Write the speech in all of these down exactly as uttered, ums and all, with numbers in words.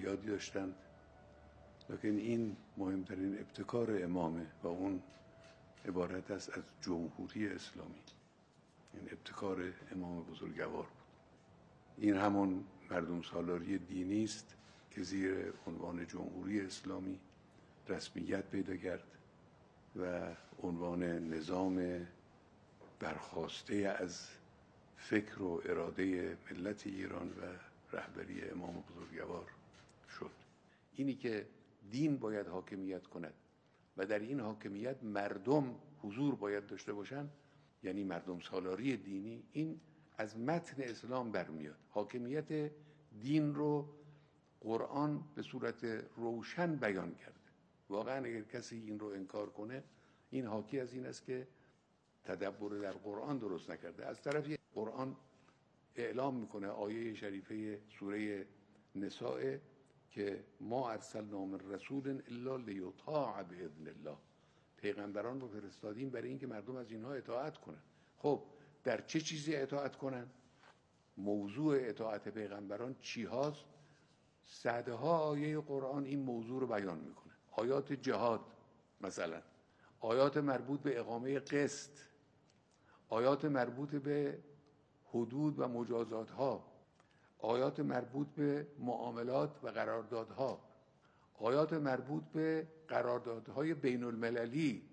زیادی داشتند، لکن این مهمترین ابتکار امامه و اون عبارت است از جمهوری اسلامی. این ابتکار امام بزرگوار بود. این همون مردم سالاری دینی است که زیر عنوان جمهوری اسلامی رسمیت پیدا کرد و عنوان نظام برخواسته از فکر و اراده ملت ایران و رهبری امام بزرگوار شد. اینی که دین باید حاکمیت کند و در این حاکمیت مردم حضور باید داشته باشند، یعنی مردم سالاری دینی، این از متن اسلام برمیاد. حاکمیت دین رو قرآن به صورت روشن بیان کرده. واقعا اگر کسی این رو انکار کنه، این حاکی از این است که تدبر در قرآن درست نکرده. از طرفی قرآن اعلام میکنه، آیه شریفه سوره نساء، که ما ارسلنا من رسول الا لیطاع باذن الله. پیغمبران رو فرستادیم برای اینکه مردم از اینها اطاعت کنن. خب در چه چیزی اطاعت کنن؟ موضوع اطاعت پیغمبران چی هاست؟ صدها آیه قرآن این موضوع رو بیان میکنه. آیات جهاد مثلا، آیات مربوط به اقامه قسط، آیات مربوط به حدود و مجازات ها، آیات مربوط به معاملات و قراردادها، آیات مربوط به قراردادهای بین المللی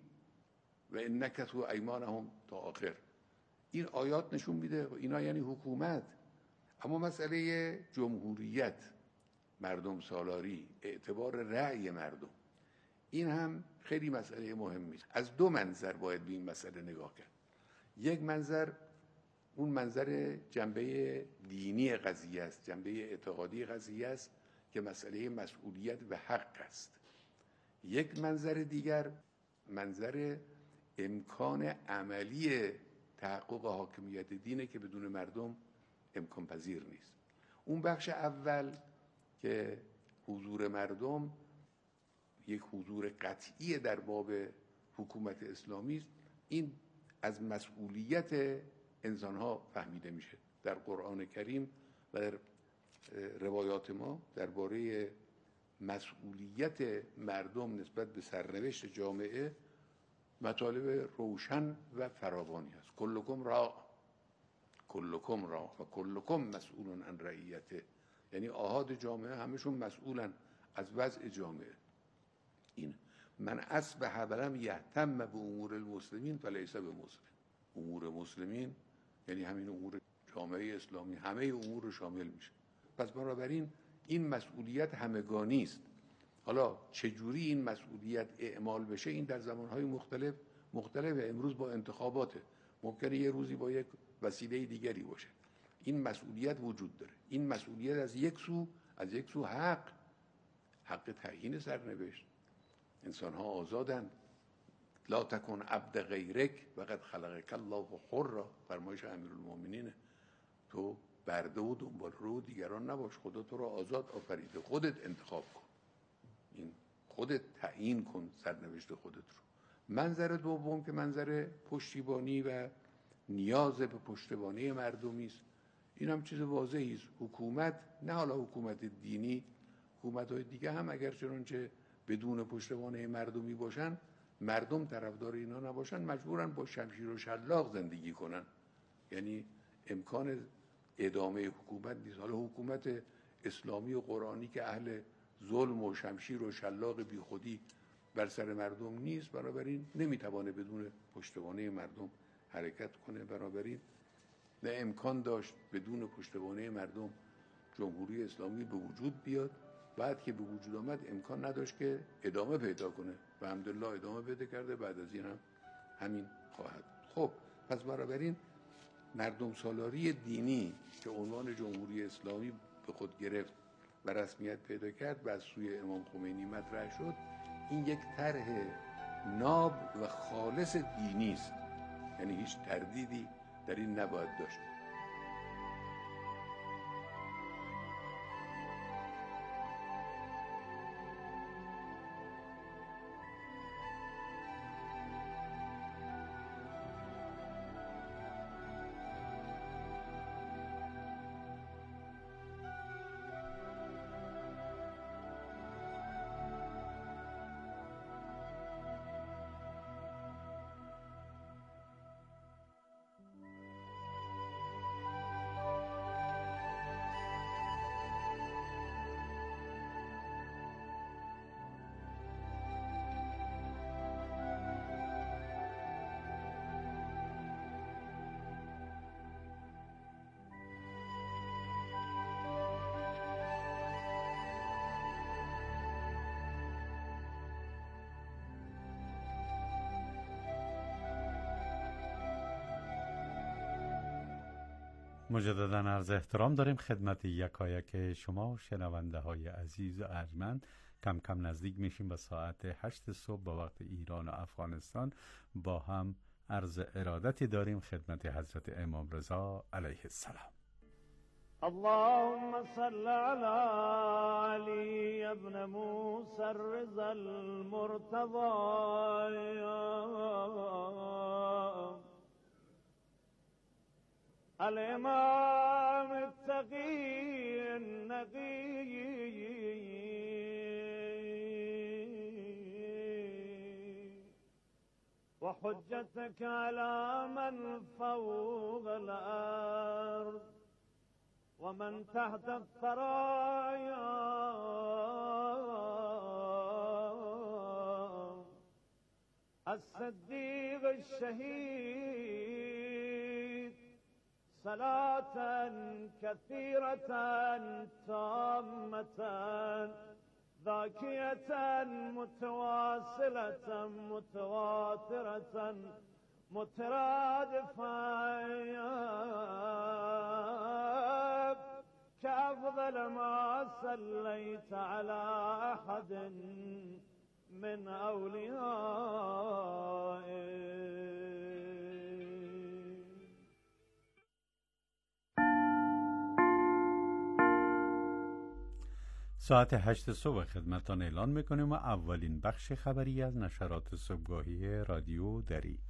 و ان نکثوا ایمانهم تا آخر. این آیات نشون میده اینا یعنی حکومت. اما مسئله جمهوریت، مردم سالاری، اعتبار رأی مردم، این هم خیلی مسئله مهمی است. از دو منظر باید به این مسئله نگاه کرد. یک منظر اون منظر جنبه دینی قضیه است، جنبه اعتقادی قضیه است که مسئله مسئولیت و حق است. یک منظر دیگر منظر امکان عملی تحقق حاکمیت دینه که بدون مردم امکان پذیر نیست. اون بخش اول که حضور مردم یک حضور قطعی در باب حکومت اسلامی است، این از مسئولیت انسانها فهمیده میشه. در قرآن کریم و در روایات ما درباره مسئولیت مردم نسبت به سرنوشت جامعه مطالب روشن و فراوانی است. کلکم راع کلکم راع و کلکم مسئول عن رعیته، یعنی آحاد جامعه همشون مسئولن از وضع جامعه. این من اصبح ولم یهتم به امور المسلمین فلیس بمسلم. امور مسلمین یعنی همین امور جامعه اسلامی، همه امور رو شامل میشه. پس بنابراین این مسئولیت همگانی است. حالا چجوری این مسئولیت اعمال بشه، این در زمانهای مختلف مختلفه. امروز با انتخاباته، ممکنه یه روزی با یک وسیله دیگری باشه. این مسئولیت وجود داره. این مسئولیت از یک سو از یک سو حق حق تعیین سرنوشت. انسان ها آزادند. لا تکن عبد غیرک وقد خلقک الله حرا، فرمایش امیرالمومنینه. تو برده و دنبال رو دیگران نباش، خدا تو رو آزاد آفریده، خودت انتخاب کن، این خودت تعیین کن سرنوشت خودت رو. منظر دوم که منظر پشتیبانی و نیاز به پشتیبانی مردمی است، این هم چیز واضحی است. حکومت، نه حالا حکومت دینی، حکومت‌های دیگه هم اگر چنانچه بدون پشتیبانی مردمی باشن، مردم طرفدار اینا نباشن، مجبورن با شمشیر و شلاق زندگی کنن. یعنی امکان ادامه حکومت نیست. حالا حکومت اسلامی و قرآنی که اهل ظلم و شمشیر و شلاق بی خودی بر سر مردم نیست، بنابراین نمیتوانه بدون پشتوانه مردم حرکت کنه. بنابراین نه امکان داشت بدون پشتوانه مردم جمهوری اسلامی به وجود بیاد. بعد که به وجود آمد امکان نداشت که ادامه پیدا کنه و الحمدلله ادامه پیدا کرده. بعد از این هم همین خواهد. خب پس بنابراین مردم سالاری دینی که عنوان جمهوری اسلامی به خود گرفت و رسمیت پیدا کرد و از سوی امام خمینی مطرح شد، این یک طرح ناب و خالص دینی است. یعنی هیچ تردیدی در این نباید داشت. مجددا عرض احترام داریم خدمت یکایک شما شنونده های عزیز و ارجمند. کم کم نزدیک میشیم به ساعت هشت صبح با وقت ایران و افغانستان. با هم عرض ارادتی داریم خدمت حضرت امام رضا علیه السلام. اللهم صل على علي ابن موسى الرضا المرتضى الإمام التقي النقي وحجتك على من فوق الأرض ومن تحت الثرايا الصديق الشهيد صلاة كثيرة تامة ذاكية متواصلة متواترة مترادفة كأفضل ما صليت على أحد من أوليائك. ساعت هشت صبح خدمتان اعلان میکنیم و اولین بخش خبری از نشرات صبحگاهی رادیو دری.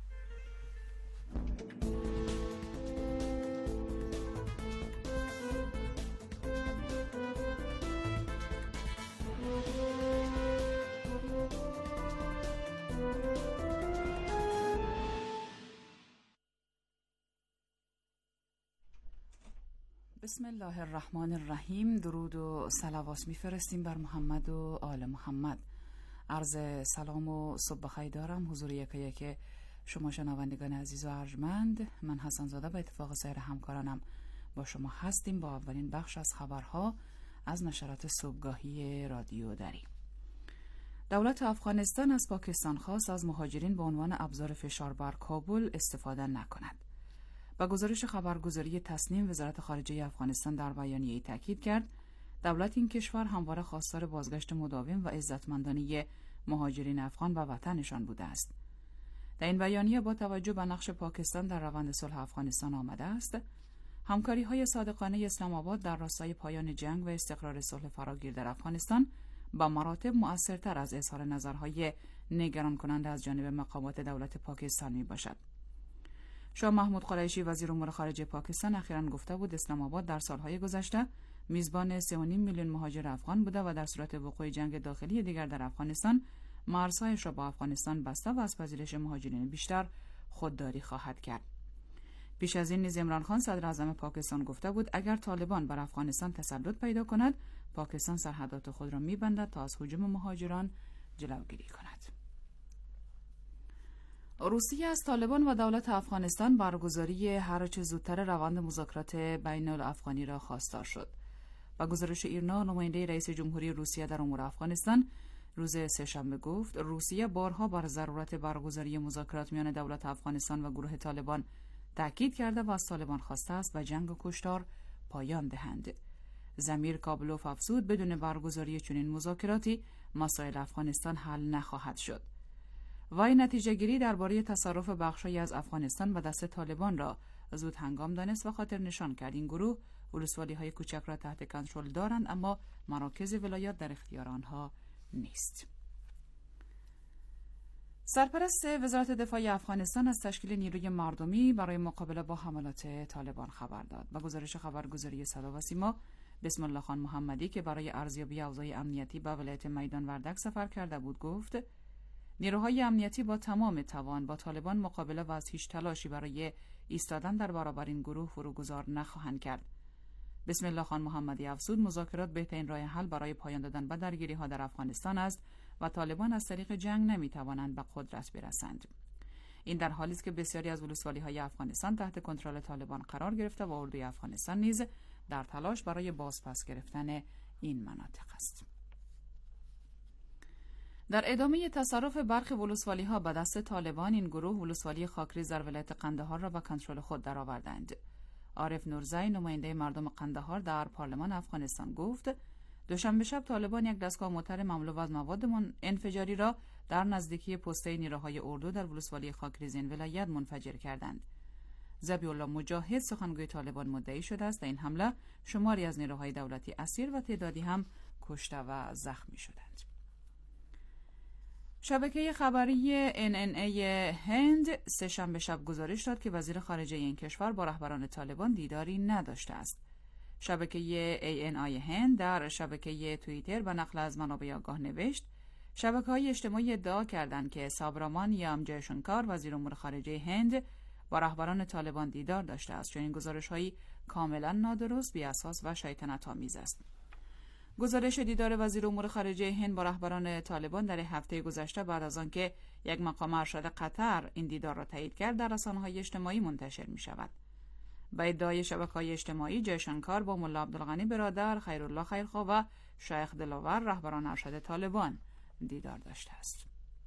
بسم الله الرحمن الرحیم. درود و صلوات میفرستیم بر محمد و آل محمد. عرض سلام و صبح بخیر دارم حضور یکی یکی شما شنوندگان عزیز و ارجمند. من حسن زاده به اتفاق سایر همکارانم با شما هستیم با اولین بخش از خبرها از نشرات صبحگاهی رادیو دری. دولت افغانستان از پاکستان خواست از مهاجرین به عنوان ابزار فشار بر کابل استفاده نکند. با گزارش خبرگزاری تصنیم، وزارت خارجه افغانستان در بیانیه‌ای تاکید کرد دولت این کشور همواره خواستار بازگشت مداوم و عزتمندانه مهاجرین افغان به وطنشان بوده است. در این بیانیه با توجه به نقش پاکستان در روند صلح افغانستان آمده است همکاری‌های صادقانه اسلام آباد در راستای پایان جنگ و استقرار صلح فراگیر در افغانستان با مراتب مؤثرتر از اظهار نظرهای نگران کننده از جانب مقامات دولت پاکستان میباشد. شاه محمود قریشی وزیر امور خارجه پاکستان اخیراً گفته بود اسلام آباد در سالهای گذشته میزبان سه و نیم میلیون مهاجر افغان بوده و در صورت وقوع جنگ داخلی دیگر در افغانستان مرزهایش را با افغانستان بسته و از پذیرش مهاجرین بیشتر خودداری خواهد کرد. پیش از این نیز عمران خان صدر اعظم پاکستان گفته بود اگر طالبان بر افغانستان تسلط پیدا کند پاکستان سرحدات خود را میبندد تا از هجوم مهاجران جلوگیری کند. روسیه از طالبان و دولت افغانستان برگزاری هر چه زودتر روند مذاکرات بین الافغانی را خواستار شد. با گزارش ایرنا، نماینده رئیس جمهوری روسیه در امور افغانستان روز سه‌شنبه گفت روسیه بارها بر ضرورت برگزاری مذاکرات میان دولت افغانستان و گروه طالبان تاکید کرده و از طالبان خواسته است به جنگ و کشتار پایان دهند. زمیر کابلوف افزود بدون برگزاری چنین مذاکراتی مسائل افغانستان حل نخواهد شد. وی نتیجه گیری درباره تصرف بخشی از افغانستان به دست طالبان را زود هنگام دانست و خاطر نشان کرد این گروه ولسوالی های کوچک را تحت کنترل دارند اما مراکز ولایات در اختیار آنها نیست. سرپرست وزارت دفاع افغانستان از تشکیل نیروی مردمی برای مقابله با حملات طالبان خبر داد. با گزارش خبرگزاری صدا و سیما، بسم الله خان محمدی که برای ارزیابی اوضاع امنیتی به ولایت میدان وردک سفر کرده بود گفت نیروهای امنیتی با تمام توان با طالبان مقابله و از هیچ تلاشی برای ایستادن در برابر این گروه فروگذار نخواهند کرد. بسم الله خان محمدی افزود مذاکرات بهترین راه حل برای پایان دادن به درگیری‌ها در افغانستان است و طالبان از طریق جنگ نمی‌توانند به قدرت برسند. این در حالی است که بسیاری از ولسوالی‌های افغانستان تحت کنترل طالبان قرار گرفته و اردوی افغانستان نیز در تلاش برای بازپس گرفتن این مناطق است. در ادامه تصرف برخی ولسوالی‌ها به دست طالبان، این گروه ولسوالی خاکریز در ولایت قندهار را به کنترل خود درآوردند. عارف نورزی نماینده مردم قندهار در پارلمان افغانستان گفت دوشنبه شب طالبان یک دستگاه موتر مملو از مواد انفجاری را در نزدیکی پسته نیروهای اردو در ولسوالی خاکریزین ولایت منفجر کردند. ذبیح الله مجاهد سخنگوی طالبان مدعی شده است در این حمله شماری از نیروهای دولتی اسیر و تعدادی هم کشته و زخمی شدند. شبکه خبری ان ان ای هند سه شنبه شب گزارش داد که وزیر خارجه این کشور با رهبران طالبان دیداری نداشته است. شبکه ای ان آی هند در شبکه توییتر به نقل از منابع آگاه نوشت شبکه‌های اجتماعی ادعا کردند که سابرامان یام جایشنکار وزیر امور خارجه هند با رهبران طالبان دیدار داشته است. چنین گزارش‌هایی کاملا نادرست، بی‌اساس و شیطنت‌آمیز است. گزارش دیدار وزیر امور خارجه هند با رهبران طالبان در هفته گذشته بعد از آنکه یک مقام ارشد قطر این دیدار را تایید کرد در رسانه‌های اجتماعی منتشر می‌شود. با ادعای شبکه‌های اجتماعی جایشنکار با ملا عبدالغنی برادر، خیرالله خیرخواه و شیخ دلاور رهبران ارشد طالبان دیدار داشته است.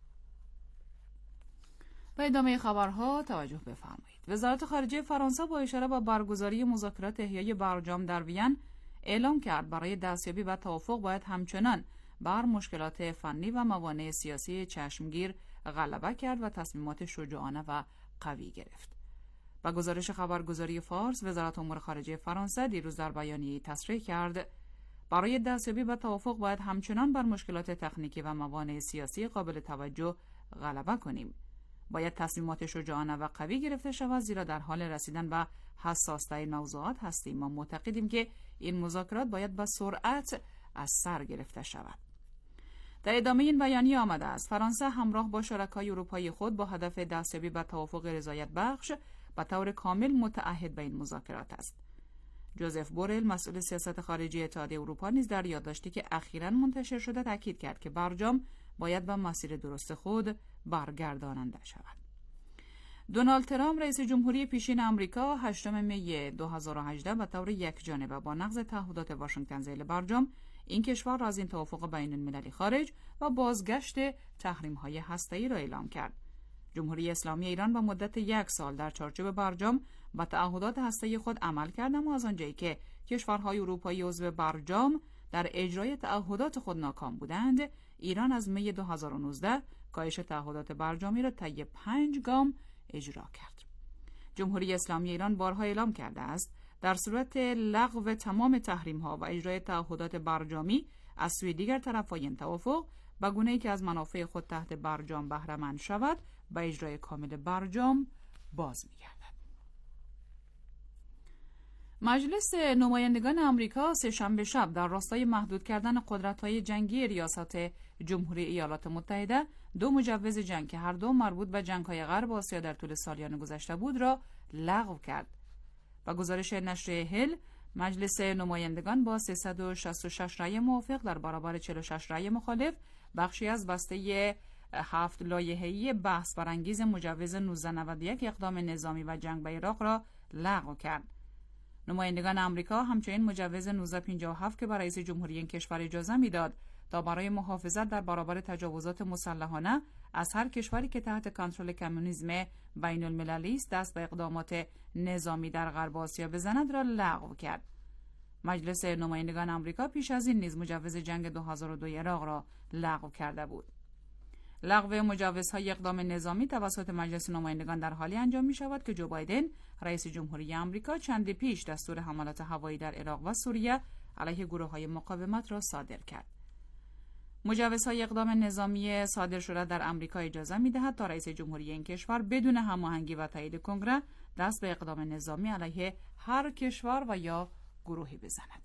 به ادامه خبرها توجه بفرمایید. وزارت خارجه فرانسه با اشاره به برگزاری مذاکرات احیای برجام در وین اعلام کرد برای دستیابی به توافق باید همچنان بر مشکلات فنی و موانع سیاسی چشمگیر غلبه کرد و تصمیمات شجاعانه و قوی گرفت. با گزارش خبرگزاری فارس، وزارت امور خارجه فرانسه دیروز در بیانیه‌ای تصریح کرد برای دستیابی به توافق باید همچنان بر مشکلات تکنیکی و موانع سیاسی قابل توجه غلبه کنیم. باید تصمیمات شجاعانه و قوی گرفته شود زیرا در حال رسیدن به حساس‌ترین موضوعات هستیم. ما معتقدیم که این مذاکرات باید به سرعت از سر گرفته شود. در ادامه این بیانیه آمده است فرانسه همراه با شرکای اروپایی خود با هدف دستیابی به توافق رضایت بخش به طور کامل متعهد به این مذاکرات است. جوزف بورل مسئول سیاست خارجی اتحادیه اروپا نیز در یادداشتی که اخیراً منتشر شده تاکید کرد که برجام باید به مسیر درست خود برگرداننده شود. دونالد ترامپ رئیس جمهوری پیشین آمریکا هشتم می دو هزار و هجده به طور یکجانبه با نقض تعهدات واشنگتن ذیل برجام این کشور را از این توافق بین المللی خارج و بازگشت تحریم‌های هسته‌ای را اعلام کرد. جمهوری اسلامی ایران با مدت یک سال در چارچوب برجام به تعهدات هسته‌ای خود عمل کرد، اما از آنجایی که کشورهای اروپایی عضو برجام در اجرای تعهدات خود ناکام بودند، ایران از می دو هزار و نوزده کاهش تعهدات برجامی را طی پنج گام اجرا کرد. جمهوری اسلامی ایران بارها اعلام کرده است در صورت لغو تمام تحریم‌ها و اجرای تعهدات برجامی از سوی دیگر طرف‌های این توافق به گونه‌ای که از منافع خود تحت برجام بهره مند شود به اجرای کامل برجام باز می‌گردد. مجلس نمایندگان آمریکا سه‌شنبه شب در راستای محدود کردن قدرت‌های جنگی ریاست جمهوری ایالات متحده دو مجوز جنگ که هر دو مربوط به جنگ‌های غرب آسیا در طول سالیان گذشته بود را لغو کرد. با گزارش نشر هل، مجلس نمایندگان با سیصد و شصت و شش رأی موافق در برابر چهل و شش رأی مخالف بخشی از بسته هفت لایحه‌ای بحث برانگیز مجوز نوزده نود و یک اقدام نظامی و جنگ به عراق را لغو کرد. نمایندگان آمریکا همچنین مجوز نوزده پنجاه و هفت که برای رئیس جمهوری این کشور اجازه میداد تا برای محافظت در برابر تجاوزات مسلحانه از هر کشوری که تحت کنترل کمونیسم بین المللی است دست به اقدامات نظامی در غرب آسیا بزند را لغو کرد. مجلس نمایندگان آمریکا پیش از این نیز مجوز جنگ دو هزار و دو عراق را لغو کرده بود. لغو مجوزهای اقدام نظامی توسط مجلس نمایندگان در حالی انجام می شود که جو بایدن رئیس جمهوری آمریکا چندی پیش دستور حملات هوایی در عراق و سوریه علیه گروه‌های مقاومت را صادر کرد. مجوزهای اقدام نظامی صادر شده در آمریکا اجازه می‌دهد تا رئیس جمهوری این کشور بدون هماهنگی و تایید کنگره دست به اقدام نظامی علیه هر کشور و یا گروهی بزند.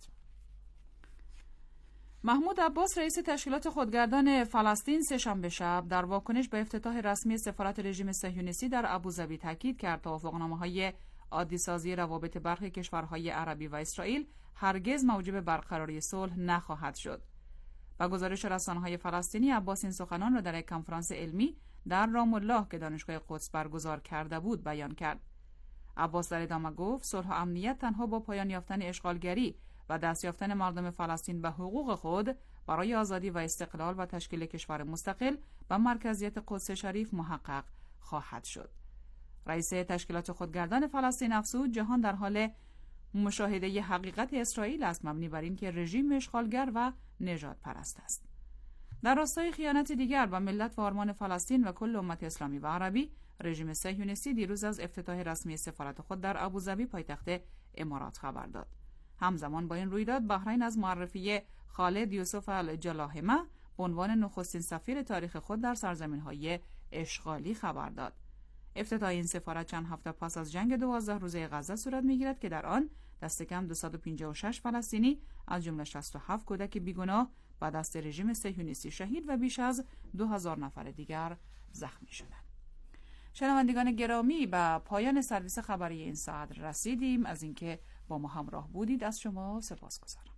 محمود عباس رئیس تشکیلات خودگردان فلسطین سه‌شنبه شب در واکنش به افتتاح رسمی سفارت رژیم صهیونیستی در ابوظبی تاکید کرد توافقنامه‌های عادی‌سازی روابط برخی کشورهای عربی و اسرائیل هرگز موجب برقراری صلح نخواهد شد. با گزارش رسانه‌های فلسطینی، عباس این سخنان را در یک کنفرانس علمی در رام الله که دانشگاه قدس برگزار کرده بود بیان کرد. عباس در ادامه گفت صلح و امنیت تنها با پایان یافتن اشغالگری و دست یافتن مردم فلسطین به حقوق خود برای آزادی و استقلال و تشکیل کشور مستقل و مرکزیت قدس شریف محقق خواهد شد. رئیس تشکیلات خودگردان فلسطین افزود جهان در حال مشاهده ی حقیقت اسرائیل است، مبنی بر این که رژیم اشغالگر و نژاد پرست است. در راستای خیانت دیگر با ملت و آرمان فلسطین و کل امت اسلامی و عربی، رژیم صهیونیستی دیروز از افتتاح رسمی سفارت خود در ابوظبی پایتخت امارات خبر داد. همزمان با این رویداد، بحرین از معرفی خالد یوسف الجلاهمه به عنوان نخستین سفیر تاریخ خود در سرزمین‌های اشغالی خبر داد. افتتاح این سفارت چند هفته پس از جنگ دوازده روزه غزه صورت می‌گیرد که در آن دست کم دویست و پنجاه و شش فلسطینی از جمله شصت و هفت کودک بیگناه به دست رژیم صهیونیستی شهید و بیش از دو هزار نفر دیگر زخمی شدند. شنوندگان گرامی، به پایان سرویس خبری این ساعت رسیدیم. از اینکه با ما همراه بودید از شما سپاسگزارم.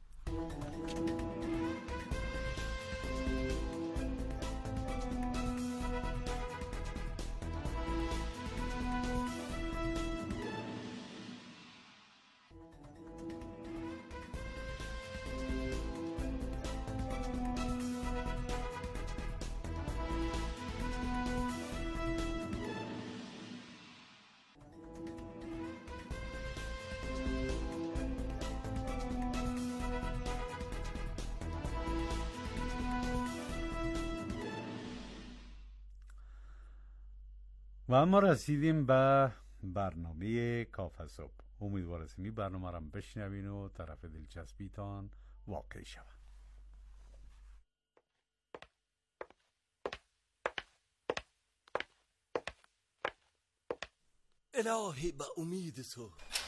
و اما رسیدیم به برنامه کافه صبح. امیدوارم این برنامه را بشنوین و طرف دلچسبیتان واقع شود. الهی به امید تو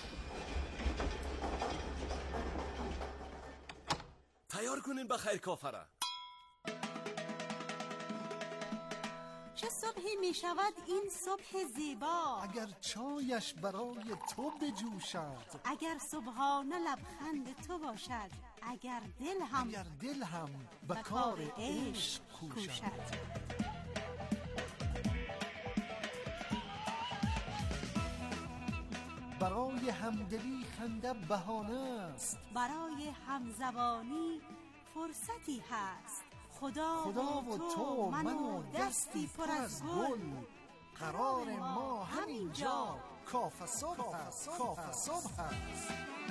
تیار کنین بخیر کافه را. چه صبحی می شود این صبح زیبا، اگر چایش برای تو بجوشد، اگر صبحانه لبخند تو باشد، اگر دل هم اگر دل هم به کار عشق کوشد. برای همدلی خنده بهانه است، برای همزبانی فرصتی هست. خدا, خدا و تو من و دستی پر از گل، قرار ما همینجا کافه صبح هست. کافه صبح هست.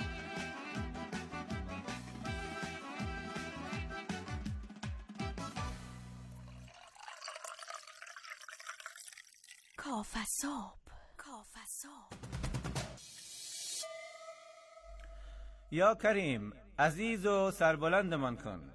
کافه صبح. کافه صبح. یا کریم، عزیز و سربلندمان کن.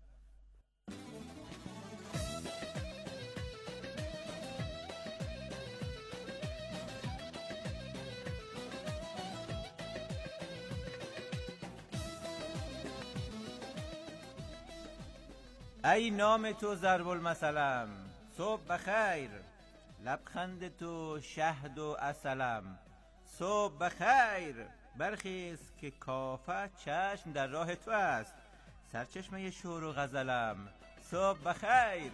ای نام تو ضرب المثلم، صبح بخیر. لبخند تو شهد و عسلم، صبح بخیر. برخیز که کافه چشم در راه تو است، سرچشمه شور و غزلم، صبح بخیر.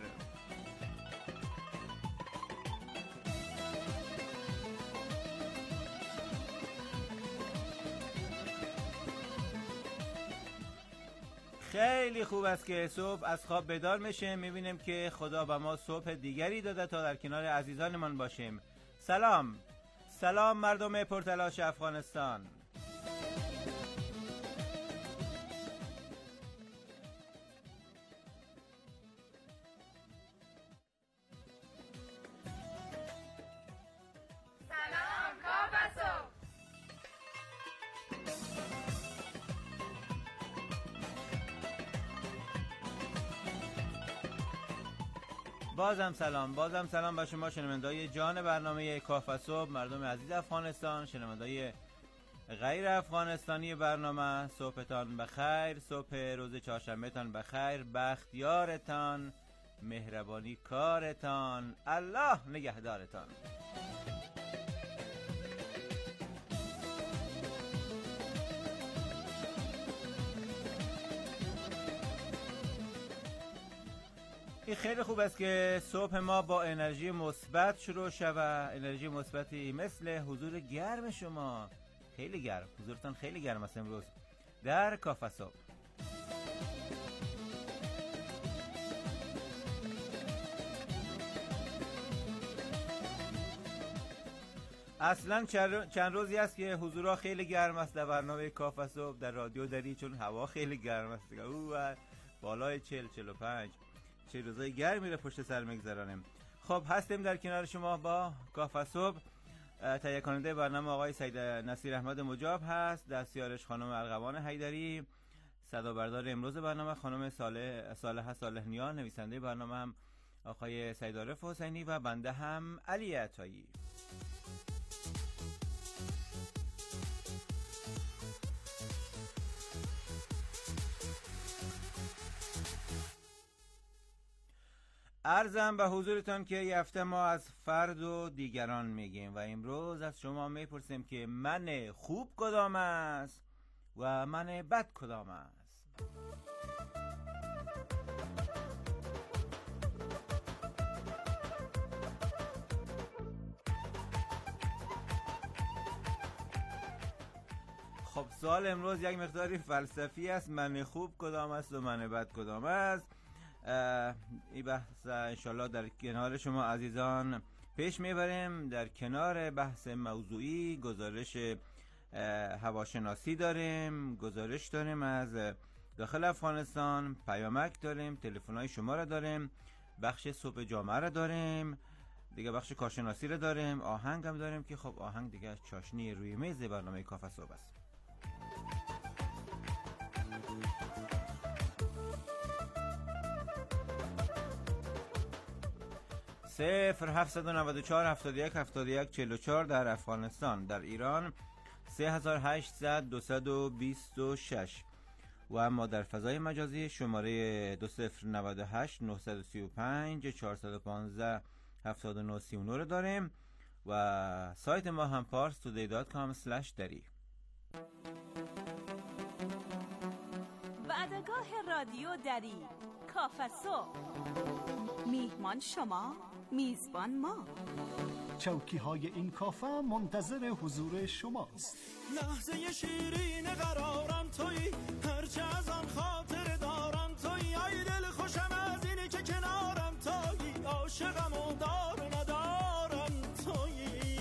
خیلی خوب است که صبح از خواب بیدار میشیم، میبینیم که خدا به ما صبح دیگری داده تا در کنار عزیزانمان باشیم. سلام سلام مردم پرتلاش افغانستان. بازم سلام بازم سلام به شما شنوندای جان برنامه کافه صبح، مردم عزیز افغانستان، شنوندای غیر افغانستانی برنامه. صبحتان بخیر، صبح روز چهارشنبه تان بخیر، بختیارتان، مهربانی کارتان، الله نگهدارتان. این خیلی خوب است که صبح ما با انرژی مثبت شروع شود، انرژی مثبتی مثل حضور گرم شما. خیلی گرم، حضورتان خیلی گرم است امروز در کافه صبح. اصلا چند روزی است که حضورها خیلی گرم است در برنامه کاف صبح در رادیو دری، چون هوا خیلی گرم است. او بالای چهل چهل و پنج چه روزای گرمی رو پشت سر میگذرانیم. خب هستیم در کنار شما با کاف صبح. تهیه کننده برنامه آقای سید نصیر احمد مجاب هست، دستیارش خانم ارغوان حیدری، صدا بردار امروز برنامه خانم صالح صالح صالح نیا، نویسنده برنامه هم آقای سید عارف حسینی و بنده هم علی عطایی. عرضم به حضورتان که یه هفته ما از فرد و دیگران میگیم و امروز از شما میپرسیم که من خوب کدام است و من بد کدام است. خب سوال امروز یک مقداری فلسفی است. من خوب کدام است و من بد کدام است. این بحث انشالله در کنار شما عزیزان پیش میبریم. در کنار بحث موضوعی گزارش هواشناسی داریم، گزارش داریم از داخل افغانستان، پیامک داریم، تلفن‌های شما را داریم، بخش صبح جامعه را داریم، دیگه بخش کارشناسی را داریم، آهنگ هم داریم که خب آهنگ دیگه چاشنی روی میز برنامه کاف صبح است. صفر هفتصد و نود و چهار هفتاد و یک هفتاد و یک چهل و چهار در افغانستان، در ایران سه هزار و هشتصد دویست و بیست و شش و اما در فضای مجازی شماره دو صفر نود و هشت نهصد و سی و پنج چهارصد و پانزده هفتاد و نه سی و نه رو داریم و سایت ما هم پارس تودی دات کام اسلش دری. وعدگاه رادیو دری، کاف صبح، میهمان شما، میزبان ما. چوکی های این کافه منتظر حضور شماست. لحظه شیرین قرارم تویی، هرچه از آن خاطر دارم تویی، ای دل خوشم از اینی که کنارم تویی، عاشقم و دار ندارم تویی.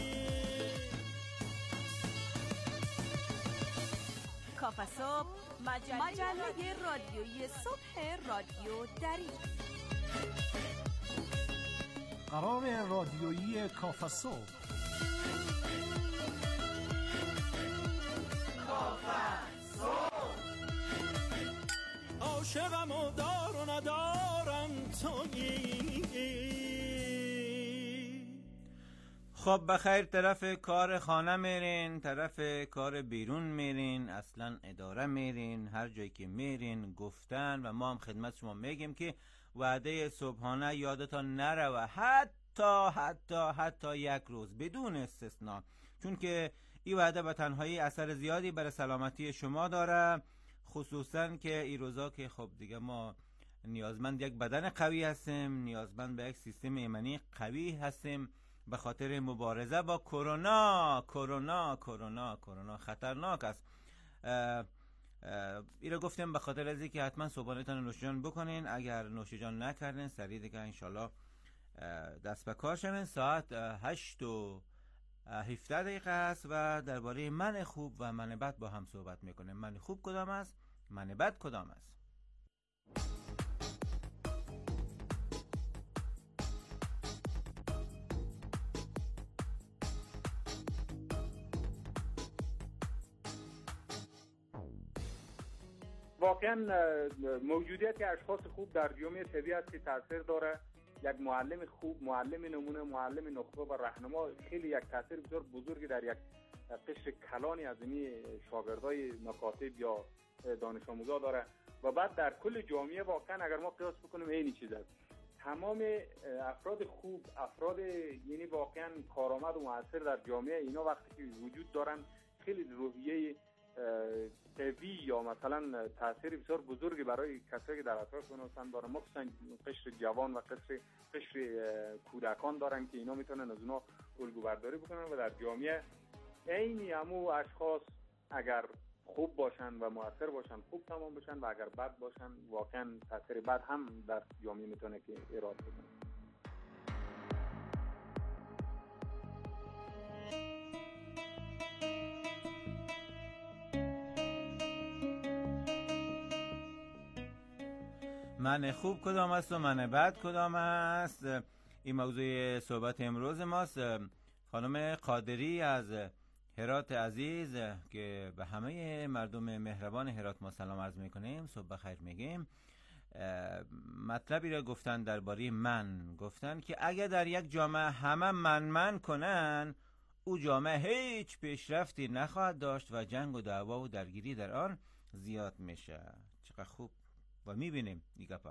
کاف صبح، مجله, مجله رادیویی صبح رادیو دری. قرار رادیویی کاف صبح. کاف صبح، عاشقم و دار و ندارم تویی. خب بخیر، طرف کار خانه میرین، طرف کار بیرون میرین، اصلا اداره میرین، هر جایی که میرین گفتن و ما هم خدمت شما میگیم که وعده صبحانه یادتان نره و حتی حتی حتی یک روز بدون استثناء، چون که این وعده به تنهایی اثر زیادی برای سلامتی شما داره، خصوصا که این روزا که خب دیگه ما نیازمند یک بدن قوی هستیم، نیازمند به یک سیستم ایمنی قوی هستیم به خاطر مبارزه با کرونا. کرونا کرونا کرونا خطرناک است. این رو گفتیم به خاطر از اینکه حتما صبحانه‌تان نوشیجان بکنین. اگر نوشیجان نکردین سریع دیگه انشالله دست به کار شوین. ساعت هشت و هفده دقیقه است و درباره من خوب و من بد با هم صحبت میکنیم. من خوب کدام است، من بد کدام است. واقعا موجودیت اشخاص خوب در جامعه طبیعی است که تاثیر داره. یک معلم خوب، معلم نمونه، معلم نخبه و راهنما خیلی یک تاثیر بسیار بزرگی در یک قشر کلانی از این شاگردای مکاتب یا دانش آموزا داره و بعد در کل جامعه واقعا اگر ما قیاس بکنیم این چیز است. تمام افراد خوب، افراد یعنی واقعا کارآمد و مؤثر در جامعه، اینا وقتی که وجود دارن خیلی روحیه قوی یا مثلا تاثیر بسیار بزرگی برای کسایی که در اطراف اونها دارن، مخصوصا قشر جوان و قشر قشر کودکان دارن که اینا میتونن از اونها الگو برداری بکنن و در جامعه عین همو اشخاص اگر خوب باشن و مؤثر باشن خوب تمام بشن و اگر بد باشن واقعا تاثیر بد هم در جامعه میتونه که ایراد کنه. من خوب کدام است و من بد کدام است. این موضوع صحبت امروز ماست. خانم قادری از هرات عزیز که به همه مردم مهربان هرات ما سلام عرض میکنیم، صبح بخیر میگیم. مطلبی را گفتن درباره من، گفتن که اگر در یک جامعه همه من من کنن، او جامعه هیچ پیشرفتی نخواهد داشت و جنگ و دعوا و درگیری در آن زیاد میشه. چقدر خوب و میبینیم این گپا.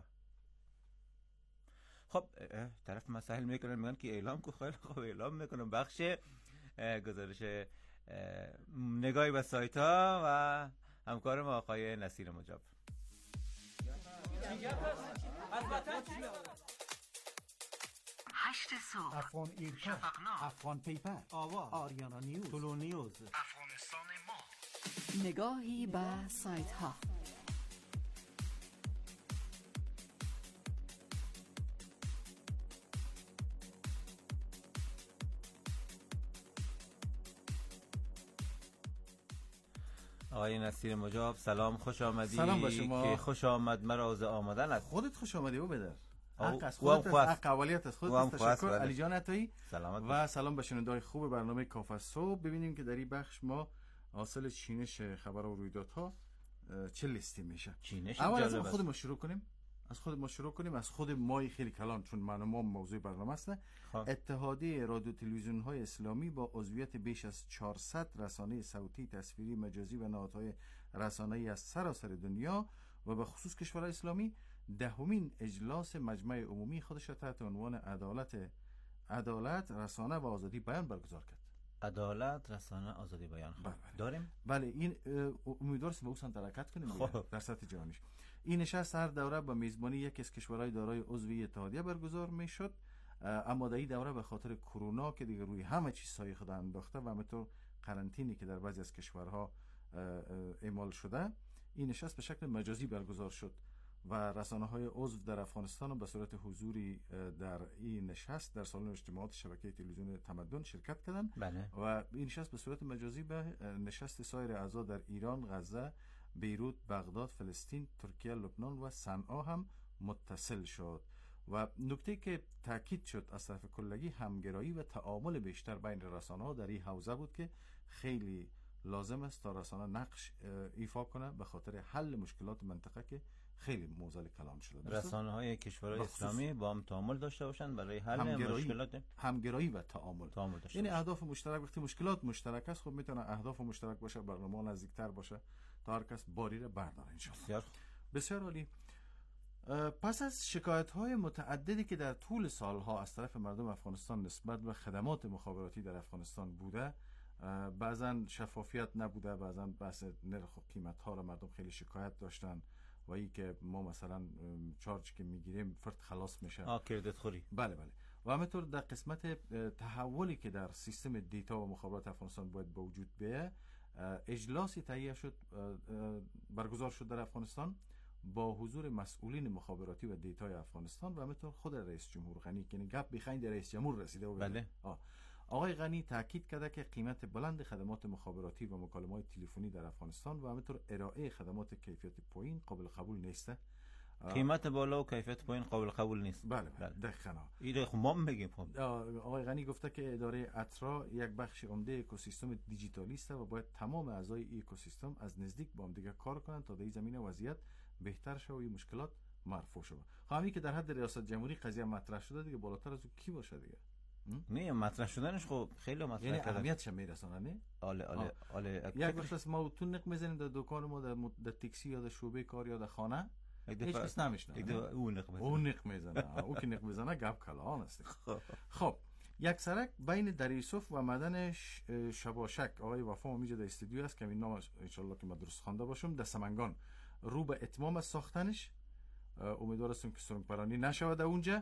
خب طرف مسائل میکنن، میگن که اعلام کو. خیلی خوب اعلام میکنم. بخش گزارش نگاهی به سایت ها و همکار ما آقای نصیر مجاب. هشت صبح، افغان ایرکا، افغان پیپر، آوا، آریانا نیوز، طلو نیوز، افغانستان ما. نگاهی به سایت ها. آقای نصیر مجاب سلام، خوش آمدی. سلام با شما. که خوش آمد مراز آمدن است. خودت خوش آمدی او بدر. حق از خودت، حق اولیت از خودت. تشکر علی جان عطایی. سلامت و سلام به شنونده‌های خوب برنامه کافه صبح. ببینیم که در این بخش ما حاصل چینش خبرها و رویدادها چه لیستی میشه. چینش اول از خود ما شروع کنیم. از خود ما شروع کنیم از خود مای خیلی کلان، چون من ما موضوع برنامه است. اتحادیه رادیو تلویزیون های اسلامی با عضویت بیش از چهارصد رسانه صوتی، تصویری، مجازی و نهادهای رسانه‌ای از سراسر دنیا و به خصوص کشورهای اسلامی دهمین اجلاس مجمع عمومی خودش را تحت عنوان عدالت عدالت رسانه و آزادی بیان برگزار کرد. عدالت رسانه آزادی بیان بله. داریم. بله این امیدوارم به اوسان حرکت کنیم در سطح جهانیش. این نشست هر دوره با میزبانی یکی از کشورهای دارای عضوی اتحادیه برگزار میشد، اما در این دوره به خاطر کرونا که دیگه روی همه چیز سایه خود انداخته و همینطور قرنطینی که در بعضی از کشورها اعمال شده، این نشست به شکل مجازی برگزار شد و رسانه‌های عضو در افغانستان به صورت حضوری در این نشست در سالن اجتماعات شبکه تلویزیون تمدن شرکت کردند. بله. و این نشست به صورت مجازی به نشست سایر اعضا در ایران، غزه، بیروت، بغداد، فلسطین، ترکیه، لبنان و صنعا هم متصل شد. و نکته که تاکید شد از طرف کلگی همگرایی و تعامل بیشتر بین رسانه‌ها در این حوزه بود که خیلی لازم است تا رسانه نقش ایفا کنه به خاطر حل مشکلات منطقه که خیلی موزل کلان شده. رسانه‌های کشورهای اسلامی با هم تعامل داشته باشند برای حل همگرایی، مشکلات همگرایی و تعامل. تعامل داشته یعنی اهداف مشترک، وقتی مشکلات مشترک است خب میتونه اهداف مشترک باشه، برنامه نزدیکتر باشه تا هر کس باری را برداره ان شاء الله. بسیار بسیار عالی. پس از شکایت‌های متعددی که در طول سالها از طرف مردم افغانستان نسبت به خدمات مخابراتی در افغانستان بوده، بعضا شفافیت نبوده، بعضا بحث نرخ و قیمت‌ها را مردم خیلی شکایت داشتن و این که ما مثلا چارج که میگیریم فرد خلاص میشه. آ کردیت خوری. بله بله. و همینطور در قسمت تحولی که در سیستم دیتا و مخابرات افغانستان باید به وجود بیاید، اجلاسی تهیه شد، برگزار شد در افغانستان با حضور مسئولین مخابراتی و دیتای افغانستان و همینطور خود رئیس جمهور غنی که گپ بخواین در رئیس جمهور رسیده. و بله. آقای غنی تاکید کرده که قیمت بلند خدمات مخابراتی و مکالمات تلفنی در افغانستان و همینطور ارائه خدمات کیفیت پایین قابل قبول نیست. قیمت بالا و کیفیت پایین قابل قبول نیست. بله بله دقیقاً. این خب ما میگیم. آقای غنی گفته که اداره اترا یک بخش عمده اکوسیستم دیجیتالی است و باید تمام اعضای این اکوسیستم از نزدیک با هم دیگه کار کنند تا در این زمینه وضعیت بهتر شه و این مشکلات مرفوع شه. همین که در حد ریاست جمهوری قضیه مطرح شده دیگه بالاتر از اون کی باشه دیگه؟ نه مطرح شدنش خب خیلی مطرح یعنی اهمیتش میرسونه نه؟ آله آله آله. یک وقت ما تو نق میزنیم در دکان ما، در در تاکسی یا در شعبه کار یا در خانه، هیچ کس نمیشنه. اون نق میزنه. اون نق میزنه. او که نق میزنه گپ کلان است. خب یک سرک بین دریسوف و مدن شباشک، آقای وفا امیجا در استودیو است که این نام ان شاء الله که من درست خوانده باشم، در سمنگان رو به اتمام ساختنش. امیدوار هستم که سرنگ پرانی نشود اونجا.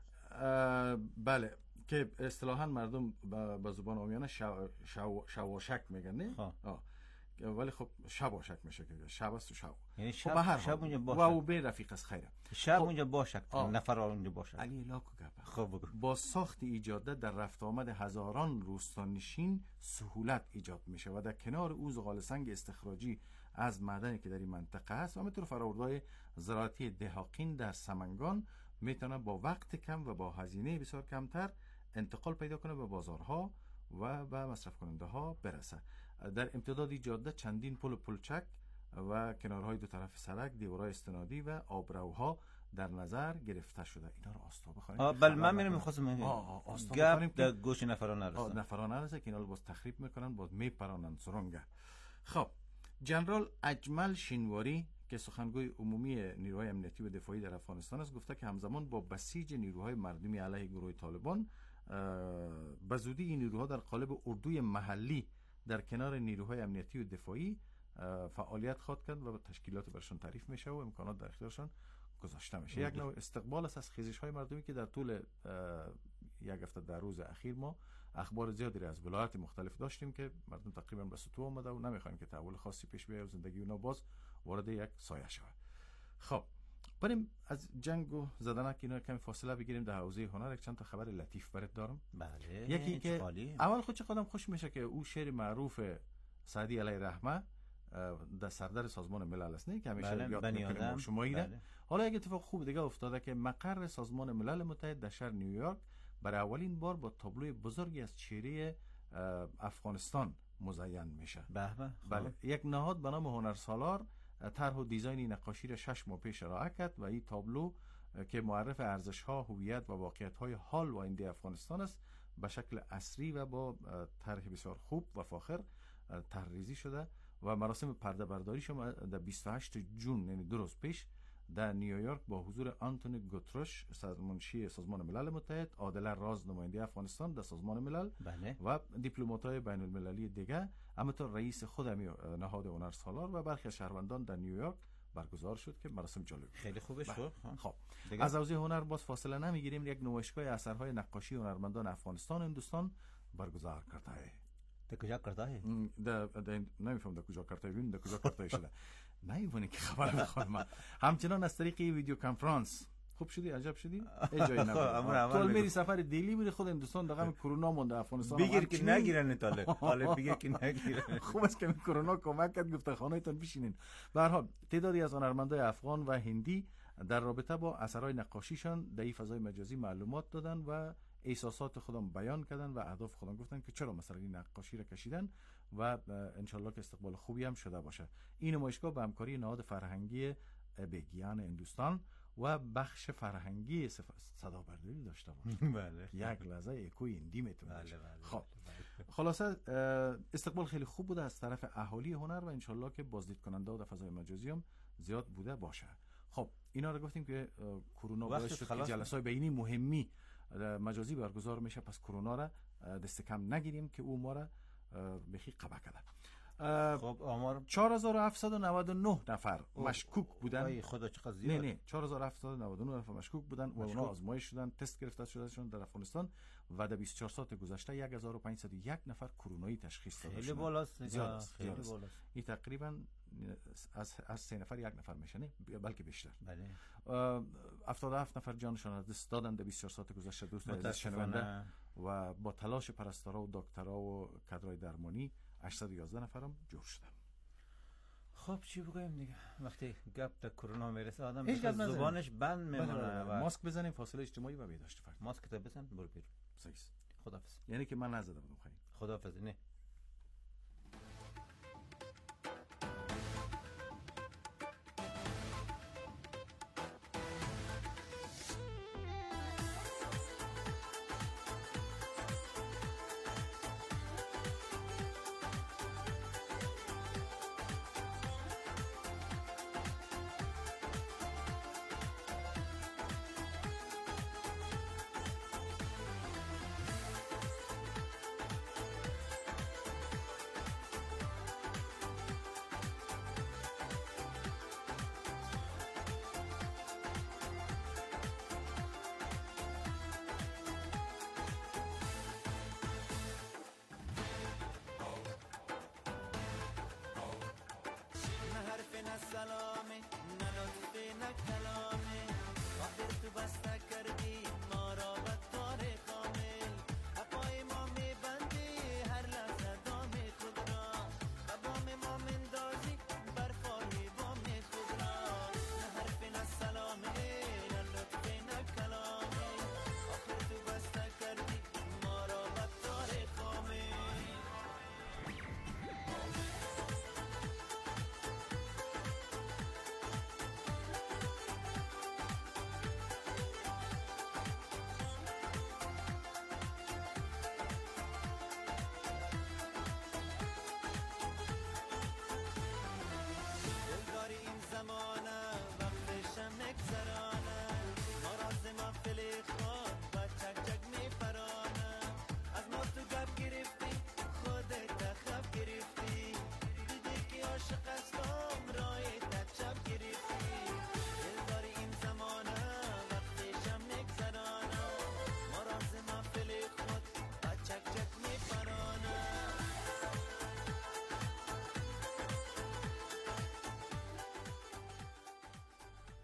بله که اصطلاحاً مردم به زبان عامیانه شو شو شواشک میگن نه؟ آه. ولی خب شباشک میشه که شب است و شب. یعنی شب خب شب اونجا باشه. و او به رفیق از خیره. شب خب اونجا باشه. نفر اونجا باشه. علی لاکو گپ. خب با ساخت ایجاده در رفت آمد هزاران روستانشین سهولت ایجاد میشه و در کنار او زغال سنگ استخراجی از معدنی که در این منطقه است و همینطور فرآوردهای زراعتی دهاقین در سمنگان میتونه با وقت کم و با هزینه بسیار کمتر انتقال پیدا کنه به بازارها و به مصرف کننده ها برسه. در امتداد جاده چندین پل و پلچک و کنارهای دو طرف سړک، دیوارهای استنادی و آبروها در نظر گرفته شده. اینا رو آستا بخوایم. آه بله من میرم میخواستم میگم گپ در گوش نفران نرسه. نفران نرسه که اینا رو باز تخریب میکنن، باز میپرانن سرنگه. خب جنرال اجمل شینواری که سخنگوی عمومی نیروهای امنیتی و دفاعی در افغانستان است گفته که همزمان با بسیج نیروهای مردمی علیه گروه طالبان به زودی این نیروها در قالب اردوی محلی در کنار نیروهای امنیتی و دفاعی فعالیت خواهد کرد و تشکیلات برشان تعریف میشه و امکانات در اختیارشان گذاشته میشه. یک نوع استقبال است از خیزش های مردمی که در طول یک هفته در روز اخیر ما اخبار زیادی از ولایات مختلف داشتیم که مردم تقریبا به سطوح آمده و نمیخوایم که تحول خاصی پیش بیاد و زندگی اونا باز وارد یک سایه شود. خب بریم از جنگ و زدنک اینا کمی فاصله بگیریم. در حوزه هنر یک چند تا خبر لطیف برات دارم. بله یکی که اول خود چه قدم خوش میشه که او شعر معروف سعدی علیه رحمه در سردر سازمان ملل است نه که همیشه بله، یاد میکنیم شما ایره. بله. حالا یک اتفاق خوب دیگه افتاده که مقر سازمان ملل متحد در شهر نیویورک برای اولین بار با تابلوی بزرگی از چهره افغانستان مزین میشه. به به. بله یک نهاد به نام هنرسالار طرح و دیزاین نقاشی را شش ماه پیش ارائه کرد و این تابلو که معرف ارزش‌ها، هویت و واقعیت‌های حال و آینده افغانستان است به شکل عصری و با طرح بسیار خوب و فاخر طرح‌ریزی شده و مراسم پرده برداری شما در بیست و هشتم ژوئن یعنی دو روز پیش در نیویورک با حضور آنتونی گوترش سازمانشی سازمان ملل متحد، عادل راز نماینده افغانستان در سازمان ملل بله. و دیپلمات‌های بین المللی دیگه، همینطور رئیس خود نهاد هنرسالار و برخی از شهروندان در نیویورک برگزار شد که مراسم جالب خیلی خوبه شد. خب از حوزه هنر باز فاصله نمیگیریم. یک نمایشگاه اثرهای نقاشی هنرمندان افغانستان و هندوستان برگزار کرده ہے. در کجا کرده ہے؟ در نمیفهم در کجا کرده ہے، در کجا کرده شده. نمی‌دونی که خبر بخوام. همچنان از طریق ویدیو کنفرانس. خوب شدی، عجب شدی. ای جای نبود. تو میری سفر دیلی میری خود هندوستان دغه کرونا مونده افغانستان. بگیر که نگیرن تاله. حالا بگیر که نگیرن. خوب است که کرونا کمک کرد گفت خانه‌تون بشینین. به هر حال تعدادی از هنرمندان افغان و هندی در رابطه با اثرهای نقاشیشان در این فضای مجازی معلومات دادن و احساسات خودم بیان کردن و اهداف خودم گفتن که چرا مثلا این نقاشی را کشیدن و انشالله که استقبال خوبی هم شده باشه. این نمایشگاه به همکاری نهاد فرهنگی بگیان هندوستان و بخش فرهنگی صدا برداری داشته باشه. بله. یک لحظه اکوی هندی میتونه. بله بله. خب خلاصه استقبال خیلی خوب بوده از طرف اهالی هنر و انشالله که بازدید کننده در فضای مجازی هم زیاد بوده باشه. خب اینا رو گفتیم که کرونا باعث شد که جلسات بینی مهمی مجازی برگزار میشه، پس کرونا را دست کم نگیریم که او ما را بخی قبا کرده. خب آمار چهار هزار و هفتصد و نود و نه نفر مشکوک بودن. ای خدا چقدر زیاد. نه نه چهار هزار و هفتصد و نود و نه نفر مشکوک بودن و اونا آزمایش شدن، تست گرفته شدهشون در افغانستان و در بیست و چهار ساعت گذشته یک هزار و پنجصد و یک نفر کرونایی تشخیص داده شده. خیلی بالاست. زیاد است. خیلی بالاست. این تقریبا از از سه نفر یک نفر میشه، نه بلکه بیشتر. بله. هفتاد و هفت نفر جانشان از دست دادن در بیست و چهار ساعت گذشته دوستان عزیز شنونده و با تلاش پرستارا و دکترها و کادرهای درمانی هشتصد و یازده نفرم جور شدن. خب چی بگویم دیگه، وقتی گپ در کرونا میرسه آدم زبانش بند میمونه. ماسک بزنیم، فاصله اجتماعی و بهداشت فرد. ماسک تا بزن برو بیرون. صحیح. خداحافظ. یعنی که من نزدم بودم خیلی. خداحافظ. نه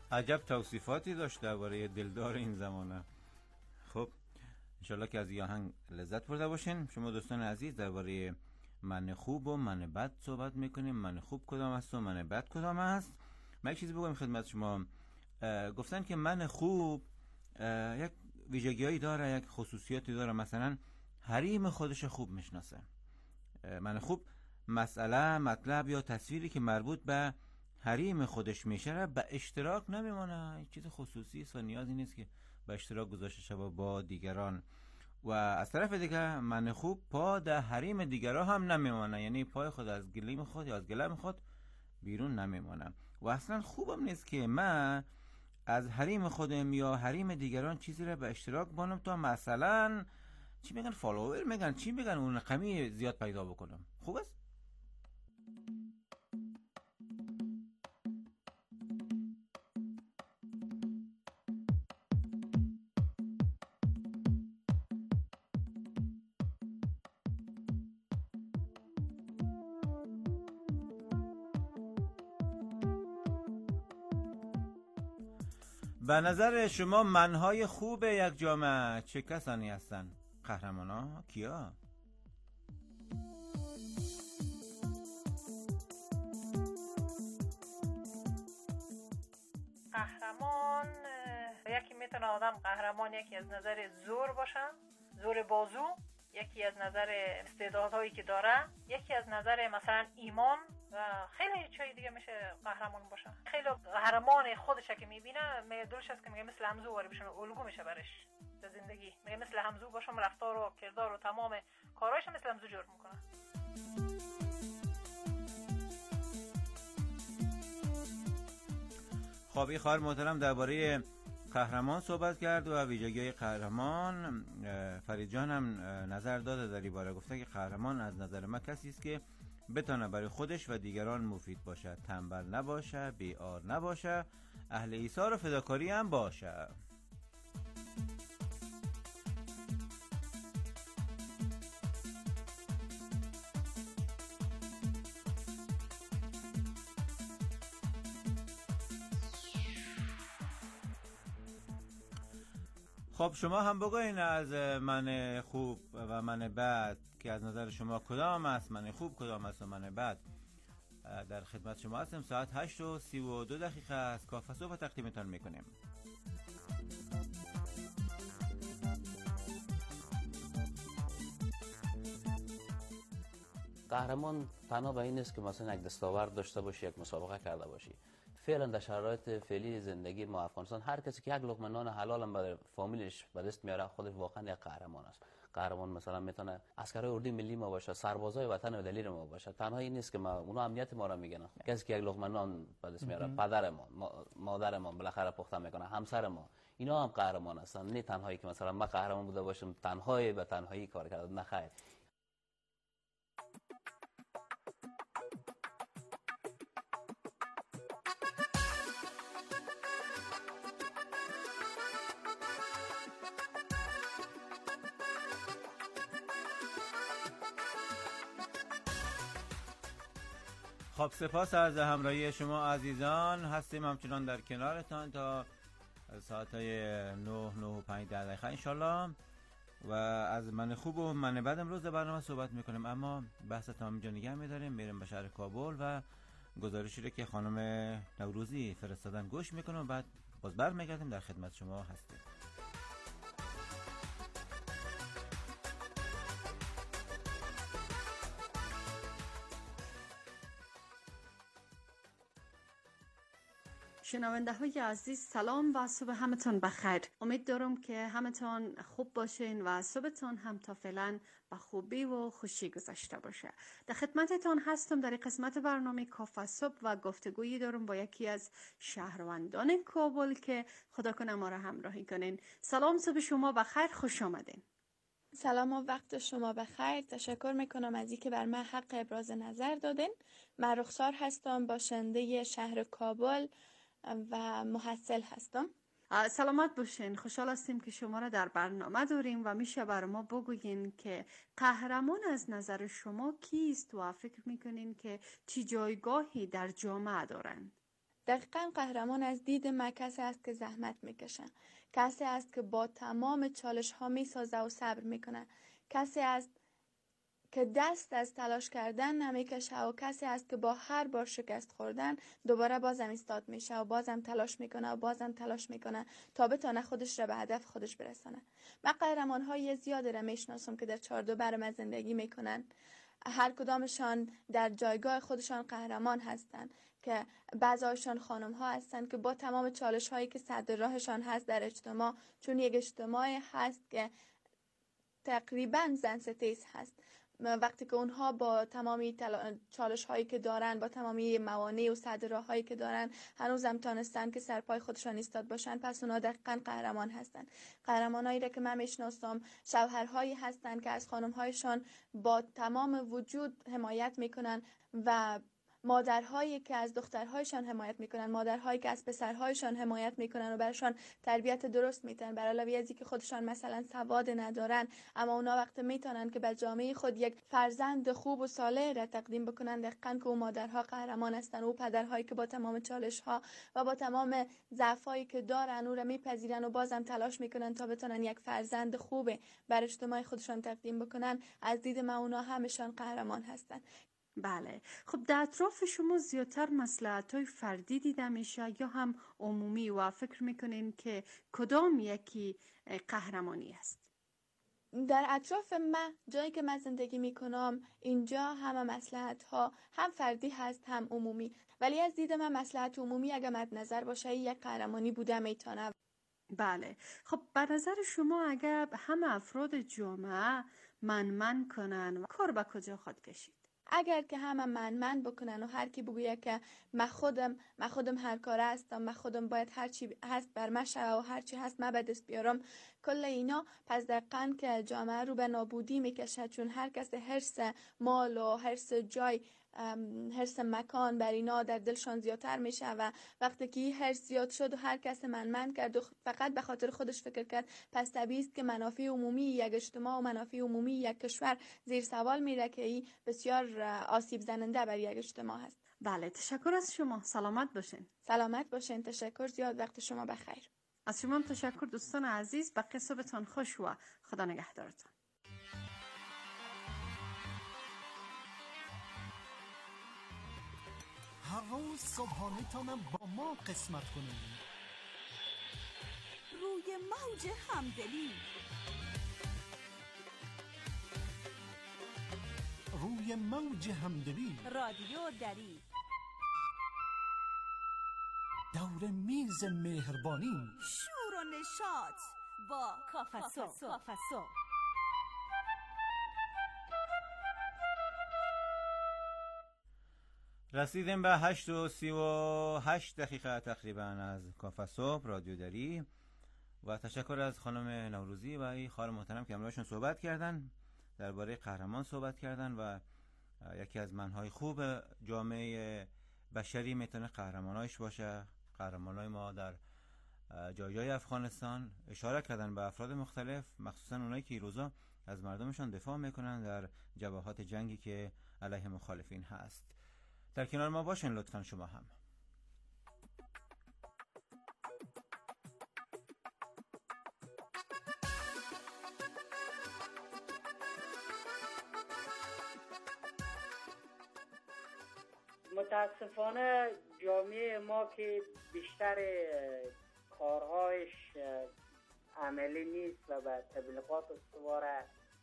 عجب توصیفاتی داشت درباره دلدار این زمانه. خب انشالله که از این آهنگ لذت برده باشین. شما دوستان عزیز درباره من خوب و من بد صحبت میکنیم. من خوب کدام است و من بد کدام است. من یک چیزی بگم خدمت شما. گفتن که من خوب یک ویژگی‌هایی داره، یک خصوصیاتی داره. مثلا حریم خودش خوب میشناسه. من خوب مسئله، مطلب یا تصویری که مربوط به حریم خودش میشه را به اشتراک نمیمانه. یک چیز خصوصی است و نیازی نیست که به اشتراک گذاشته شود با دیگران. و از طرف دیگه من خوب پا در حریم دیگران هم نمیمانه، یعنی پای خود از گلیم خود یا از گلم خود بیرون نمیمانه. و اصلا خوبم نیست که من از حریم خودم یا حریم دیگران چیزی را به اشتراک بانم تا مثلا چی میگن فالوور میگن چی میگن اون رقمی زیاد پیدا بکنم. خوب است؟ به نظر شما منهای خوب یک جامعه چه کسانی هستن؟ قهرمانا کیا؟ قهرمان یکی میتونه آدم قهرمان یکی از نظر زور باشه، زور بازو، یکی از نظر استعدادهایی که داره، یکی از نظر مثلا ایمان و خیلی چیز دیگه میشه قهرمان باشه. خیلی قهرمان خودش که میبینه میگه دلش است که میگه مثل همزو واری بشه، الگو میشه برش در زندگی. میگه مثل همزو باشم، رفتار و کردار و تمام کارهاش مثل همزو جور میکنه. خب این خواهر محترم درباره قهرمان صحبت کرد و ویژگی‌های قهرمان. فرید جان هم نظر داده در این باره، گفته که قهرمان از نظر من کسی است که بتونه برای خودش و دیگران مفید باشه، تنبل نباشه، بی‌آر نباشه، اهل ایثار و فداکاری هم باشه. خب شما هم بگوین از من خوب و من بد که از نظر شما کدام است من خوب، کدام است من بد. در خدمت شما هستیم. ساعت هشت و سی و دو دقیقه از کافه صبح تقدیمتان میکنیم. قهرمان تنها به این نیست که مثلا یک دستاورد داشته باشی، یک مسابقه کرده باشی. فعلا در شرایط فعلی زندگی ما افغانستان هر کسی که یک لقمه نان حلال هم برای فامیلش به دست میاره خودش واقعا یک قهرمان است. قهرمان مثلا میتونه عسکرای اردوی ملی ما باشه، سربازای وطن و دلیر ما باشه. تنها این نیست که ما اونا امنیت ما را میگن. کسی که یک لقمه نان به دست میاره، پدر ما، مادر ما بالاخره پخته میکنه، همسر ما، اینا هم قهرمان هستن. نه تنهایی که مثلا ما قهرمان بوده باشم تنهایی به تنهایی کار کرد، نه خیر. خب سپاس از همراهی شما عزیزان. هستیم همچنان در کنارتان تا ساعت های نه نه و پنج دقیقه انشالله و از من خوب و من بد امروز در برنامه صحبت میکنیم. اما بحث تا اینجا نگه میداریم، میریم به شهر کابل و گزارشی رو که خانم نوروزی فرستادن گوش میکنیم و بعد باز برمیگردیم در خدمت شما هستیم. شنونده های عزیز سلام و صبح همتون بخیر. امید دارم که همتون خوب باشین و صبحتون هم تا فعلا با خوبی و خوشی گذشته باشه. در خدمتتون هستم در قسمت برنامه کافه صبح و گفتگویی دارم با یکی از شهروندان کابل که خدا کنه ما را همراهی کنین. سلام، صبح شما بخیر، خوش آمدین. سلام و وقت شما بخیر. تشکر میکنم از اینکه بر من حق ابراز نظر دادین. من رخسار هستم، باشنده شهر کابل و محصل هستم. سلامت باشین. خوشحال هستیم که شما را در برنامه داریم و میشه برای ما بگوین که قهرمان از نظر شما کیست و فکر میکنین که چی جایگاهی در جامعه دارن؟ دقیقاً قهرمان از دید من کسی است که زحمت میکشه، کسی است که با تمام چالش ها میسازه و صبر میکنه، کسی است که دست از تلاش کردن نمیکشه و کسی است که با هر بار شکست خوردن دوباره بازم ایستاد میشه و بازم تلاش میکنه و بازم تلاش میکنه تا بتونه خودش را به هدف خودش برسانه. من قهرمان های زیادی را میشناسم که در چهاردو برم زندگی میکنن. هر کدامشان در جایگاه خودشان قهرمان هستند که بعضیشان خانم ها هستند که با تمام چالش هایی که صدر راهشان هست در اجتماع، چون یک اجتماع هست که تقریبا زن ستیز هست، وقتی که اونها با تمامی چالش هایی که دارن، با تمامی موانع و صدر راه هایی که دارن هنوزم تانستن که سرپای خودشان ایستاد باشن، پس اونها دقیقاً قهرمان هستن. قهرمانایی را که من میشناسم شوهرهایی هستن که از خانمهایشان با تمام وجود حمایت میکنن و مادرهایی که از دخترهایشان حمایت میکنن، مادرهایی که از پسرهایشان حمایت میکنن و برشان تربیت درست میتن، بر علاوه از اینکه خودشان مثلا سواد ندارن اما اونا وقت میتونن که به جامعه خود یک فرزند خوب و صالح را تقدیم بکنن، دقیقاً که اون مادرها قهرمان هستن و پدرهایی که با تمام چالش ها و با تمام ضعفایی که دارن اون را میپذیرن و بازم تلاش میکنن تا بتونن یک فرزند خوب بر اجتماع خودشان تقدیم بکنن، از دید من اونا همشان قهرمان هستن. بله، خب در اطراف شما زیادتر مصلحت‌های فردی دیده میشه یا هم عمومی و فکر میکنین که کدام یکی قهرمانی است؟ در اطراف من، جایی که من زندگی میکنم، اینجا همه مصلحت‌ها هم فردی هست هم عمومی، ولی از دید من مصلحت عمومی اگه مد نظر باشه یک قهرمانی بوده میتونه. بله، خب به نظر شما اگر همه افراد جامعه من من کنن و کار به کجا خواهد کشید؟ اگر که همه من من بکنن و هر کی بگویه که من خودم من خودم هر کاره هستم، من خودم باید هر چی هست بر من شوه و هر چی هست من به دست بیارم، کل اینا پس دقیقاً که جامعه رو به نابودی میکشه، چون هر کس حرص مال و حرص جای، حرص مکان بر اینا در دلشان زیادتر میشه و وقتی که حرص زیاد شد و هر کس من من کرد و فقط به خاطر خودش فکر کرد، پس طبیعی است که منافع عمومی یک اجتماع و منافع عمومی یک کشور زیر سوال میره که این بسیار آسیب زننده بر یک اجتماع هست. بله، تشکر از شما. سلامت باشین. سلامت باشین. تشکر زیاد. وقت شما بخیر. از شما هم تشکر دوستان عزیز. بقیه صبحتان خوش و خدا نگهدارتان. هر روز صبحانه تانم با ما قسمت کنید. روی موج همدلی، روی موج همدلی، رادیو دری، دور میز مهربانی، شور و نشاط با کافسو. رسیدیم به هشت و سی و هشت دقیقه تقریبا از کافه صبح رادیو دری و تشکر از خانم نوروزی و ای خواهر محترم که امروزشون صحبت کردن، درباره قهرمان صحبت کردن و یکی از منهای خوب جامعه بشری میتونه قهرمانایش باشه. قهرمانای ما در جای افغانستان اشاره کردن به افراد مختلف، مخصوصا اونایی که این روزا از مردمشان دفاع میکنن در جبهات جنگی که علیه مخالفین هست. در کنار ما باشین لطفاً شما هم. متاسفانه جامعه ما که بیشتر کارهایش عملی نیست و به تبلیغات استواره،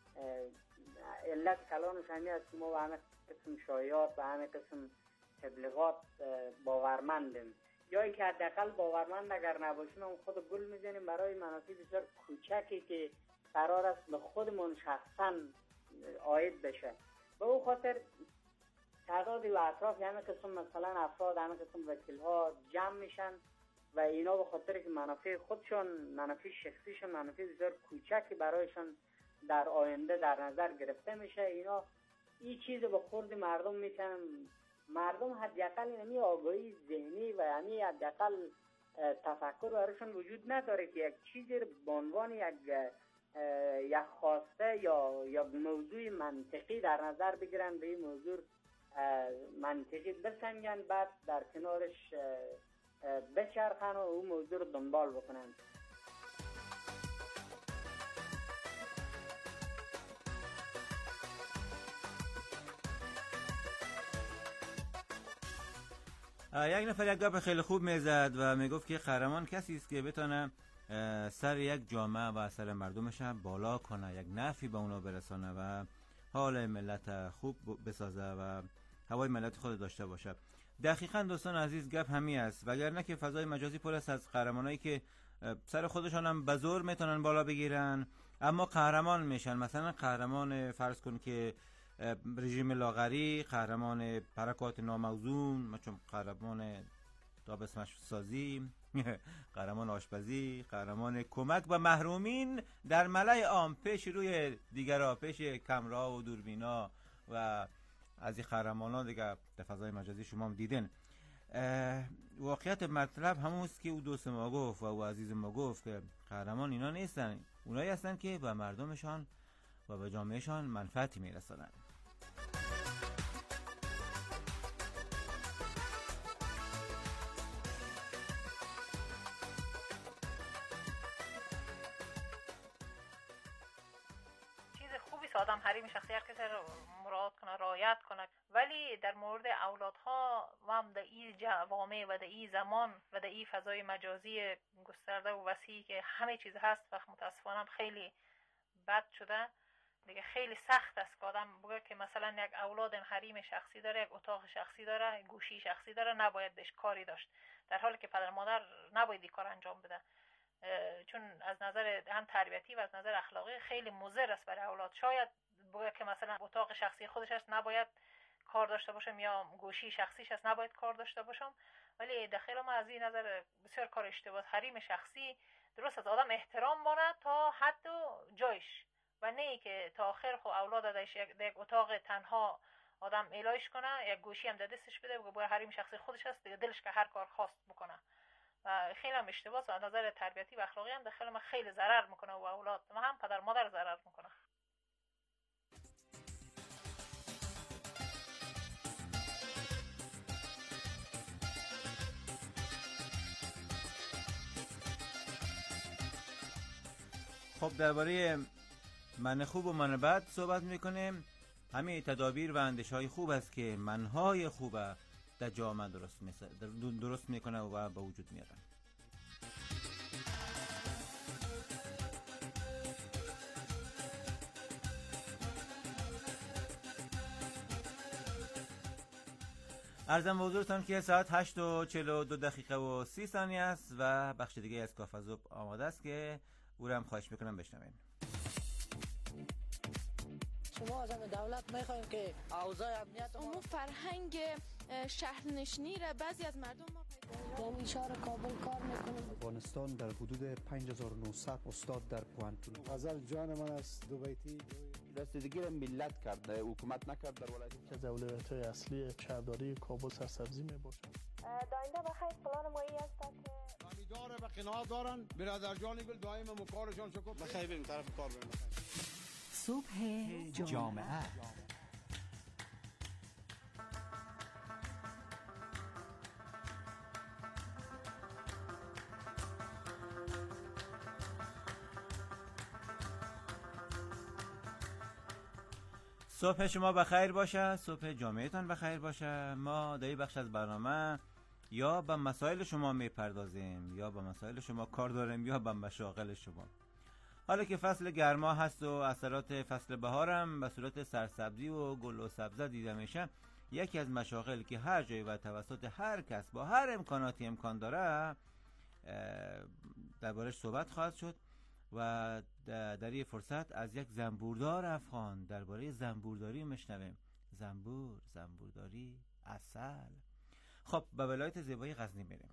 علت کلانش همین است که ما به همه قسم شایعات و همه قسم تبلیغات باورمندیم، یا اینکه حداقل باورمند اگر نباشیم هم خود گل میزنیم برای منافع بسیار کوچکی که قرار است به خودمون شخصا عاید بشه. به اون خاطر تعدادی و اطراف همه قسم مثلا افراد همه قسم وکیل ها جمع میشن و اینا به خاطر که منافع خودشون، منافع شخصیشون، منافع بسیار کوچکی برایشون در آینده در نظر گرفته میشه، اینا این چیز به خورد مردم میتونن، مردم حداقل یعنی آگاهی ذهنی و یعنی حداقل تفکر برایشون وجود نداره که یک چیزی رو به عنوان یک یک خواسته یا یا موضوع منطقی در نظر بگیرن، به این موضوع منطقی بسنجن، بعد در کنارش بچرخن و اون موضوع رو دنبال بکنن. یک نفر یک گپ خیلی خوب میزد و میگفت که قهرمان کسی است که بتونه سر یک جامعه و سر مردمش بالا کنه، یک نفعی به اونا برسانه و حال ملت خوب بسازه و هوای ملت خود داشته باشه. دقیقاً دوستان عزیز گپ همین است، وگرنه که فضای مجازی پر است از قهرمانایی که سر خودشان هم به زور میتونن بالا بگیرن اما قهرمان میشن. مثلا قهرمان فرض کن که رژیم لاغری، قهرمان حرکات ناموزون، مثلا قهرمان دابسمش سازی، قهرمان آشپزی، قهرمان کمک به محرومین در ملأ عام پیش روی دیگرها، پیش کامرا و دوربینا و از این قهرمانان دیگه در فضای مجازی شما هم دیدن. واقعیت مطلب همون است که او دوست ما گفت و او عزیز ما گفت که قهرمان اینا نیستن، اونایی هستن که به مردمشان و به جامعهشان منفعتی میرسانن. آدم حریم شخصی هر کسی رو مراعات کنه، رعایت کنه، ولی در مورد اولادها و هم در این جوامع و در این زمان و در این فضای مجازی گسترده و وسیعی که همه چیز هست و متاسفانه خیلی بد شده دیگه، خیلی سخت است که آدم بگه که مثلا یک اولاد حریم شخصی داره، یک اتاق شخصی داره، گوشی شخصی داره، نباید بهش کاری داشت، در حالی که پدر مادر نباید این کار انجام بده، چون از نظر هم تربیتی و از نظر اخلاقی خیلی مضر است برای اولاد. شاید بگه که مثلا اتاق شخصی خودش است نباید کار داشته باشم یا گوشی شخصیش است نباید کار داشته باشم، ولی داخل ما از این نظر بسیار کار اشتباه. حریم شخصی درست است آدم احترام باره تا حد و جایش و نه که تا آخر خو اولاد ازش یک اتاق تنها آدم الایش کنه، یک گوشی هم در دستش بده بگه بر حریم شخصی خودش است دیگه، دلش که هر کار خواست بکنه و خیلی هم اشتباهه. از نظر تربیتی و اخلاقی هم داخل ما خیلی ضرر میکنه و اولاد و هم پدر مادر ضرر میکنه. خب درباره من خوب و من بد صحبت میکنیم. همه تدابیر و اندیشه های خوب است که منهای خوبه در جامعه درست درست میکنه و به وجود میاره. عرضم به حضورتان که ساعت هشت و چهل و دو دقیقه و سی ثانیه است و بخش دیگه از کافه صبح آماده است که او را هم خواهش میکنم بشنوین. شما از همه دولت میخوایم که اوضاع امنیت اما فرهنگ شهرنشینی را بعضی از مردم ما در شهر کابل کار میکنیم. افغانستان در حدود پنج هزار و نهصد استاد در پوانتون. غزل جان من است دو بیتی رسیدگی را ملت کرده، حکومت نکرد. در ولایت که اولویت‌های اصلی شهرداری کابل سرسبزی میباشد. داینده بخیر پلان ما این است که خریدار و قناعت دارن برادر جان گل دائم مکارشان شکر بخیر بریم طرف کار بریم. صبح جامعه صبح شما بخیر باشه، صبح جامعهتان بخیر باشه. ما در این بخش از برنامه یا به مسائل شما میپردازیم یا به مسائل شما کار داریم یا به مشاغل شما. حالا که فصل گرما هست و اثرات فصل بهارم به صورت سرسبزی و گل و سبزه دیده میشه، یکی از مشاغل که هر جایی و توسط هر کس با هر امکاناتی امکان داره دربارش صحبت خواهد شد و در این فرصت از یک زنبوردار افغان درباره زنبورداری میشنویم. زنبور، زنبورداری، عسل. خب به ولایت زیبای غزنی میریم.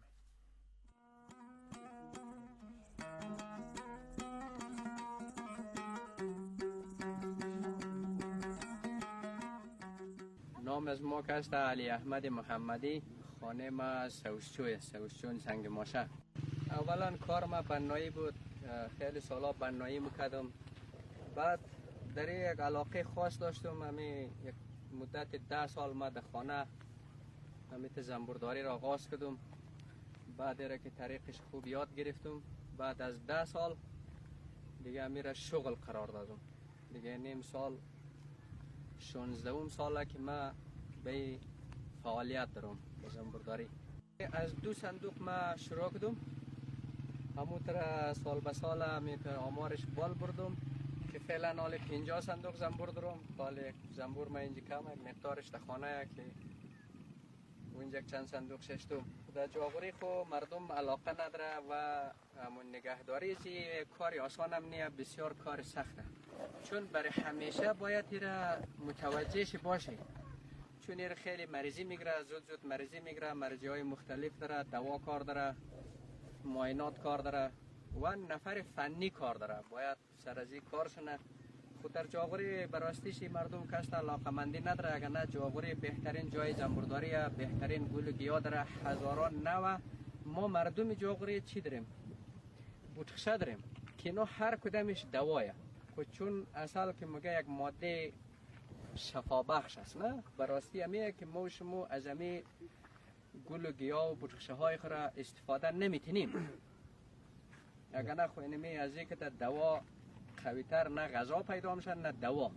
نام از ما که است علی احمد محمدی، خانه ما سوسچوی سوسچون سنگ ماشه. اولا کار ما بنایی بود، خیلی سالا بنایی میکردم. بعد در یک علاقه خاص داشتم، همین یک مدت ده سال ما در خانه همیت زنبورداری را آغاز کردم. بعد را که طریقش خوب یاد گرفتم، بعد از ده سال دیگه میره شغل قرار دادم. دیگه نیم سال شانزدهم ساله که من به فعالیت دارم به زنبورداری. از دو صندوق ما شروع کردم، همونطور سال به سال همینطور آمارش بال بردم که فعلا حال پنجاه صندوق زنبور دارم. حال زنبور ما اینجا کم یک مقدارش در خانه که اونجا چند صندوق ششتم. در جاغوری خو مردم علاقه نداره و همون نگهداری زی کاری آسان هم نیه، بسیار کار سخته، چون برای همیشه باید ایره متوجهش باشه، چون ایره خیلی مریضی میگیره، زود زود مریضی میگیره، مریضی های مختلف داره، دوا کار داره، معاینات کار داره و نفر فنی کار داره، باید سرازی کار شنه. خود در جاغوری براستیشی مردم کست علاقه مندی نداره، اگر نه جاغوری بهترین جای زنبورداری، بهترین گل و گیاه داره، هزاران نوع. ما مردم جاغوری چی داریم؟ بوتخشه داریم که اینا هر کدامش دوایه، خود چون اصل که مگه یک ماده شفا بخش است، نه؟ براستی همیه که ما شما از همی گل و گیاه و بوتخشه های خود استفاده نمیتونیم. اگر نه خو اینمی از یک تا دوا قویتر نه غذا پیدا میشن نه دوا.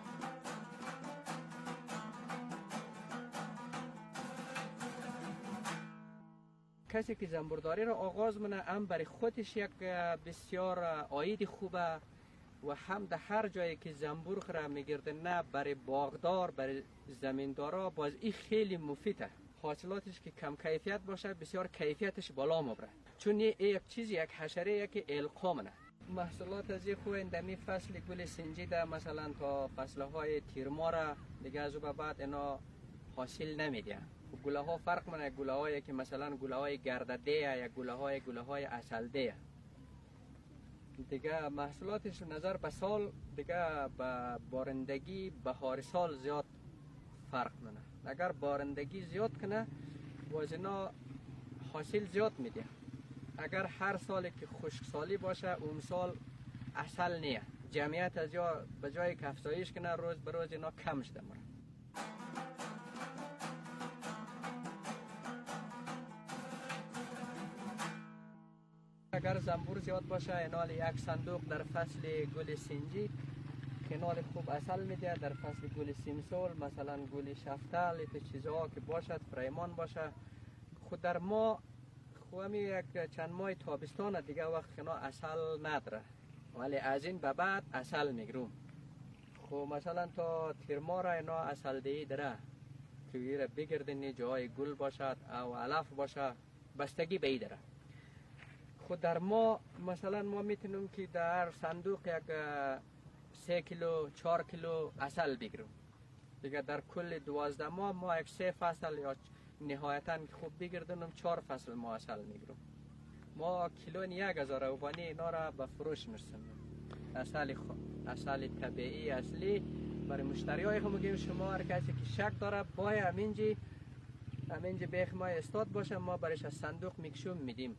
کسی که زنبورداری را آغاز منه هم برای خودش یک بسیار عاید خوبه و هم در هر جایی که زنبور خره میگرده، نه برای باغدار برای زمیندارا باز این خیلی مفیده. حاصلاتش که کم کیفیت باشه بسیار کیفیتش بالا مبره، چون یه یک چیزی یک حشره یک القا منه. محصولات از این خو اندمی فصل گل سنجی ده مثلا تا فصلهای تیرماره دیگه از او بعد اینا حاصل نمیده. گله ها فرق منه، گله هایی که مثلا گله های گردده یا گله های گله های اصلده دیگه محصولاتش نظر به سال دیگه به بارندگی بهار سال زیاد فرق منه. اگر بارندگی زیاد کنه باز اینا حاصل زیاد میده. اگر هر سال که خشک سالی باشه اون سال اصل نیه، جمعیت از جا به جای که افزایش کنه روز به روز اینا کم شده مره. اگر زنبور زیاد باشه اینال یک صندوق در فصل گل سنجی کنال خوب اصل میده، در فصل گل سیمسول مثلا گل شفتل ایت چیزها که باشد فریمان باشه. خود در ما خواهمی یک چند ماه تابستان دیگه وقت اینا اصل نداره، ولی از این به بعد اصل میگروم. خب مثلا تا تیرمار اینا اصل دیگه داره که ویره بگردنی جای گل باشد او علف باشه، بستگی به ای داره. خود در ما مثلا ما میتونیم که در صندوق یک سه کیلو چهار کیلو اصل بگیریم دیگه. در کل دوازده ماه ما یک سه فصل یا نهایتاً خوب بگردنم چهار فصل ما اصل میگیرم. ما کیلو یک هزار اوبانی اینا را به فروش میرسونیم. اصل خو... اصل طبیعی اصلی برای مشتری های هم میگیم شما هر کسی که شک داره باید همینجی همینجی بیخ ما استاد باشه، ما برایش از صندوق میکشیم میدیم.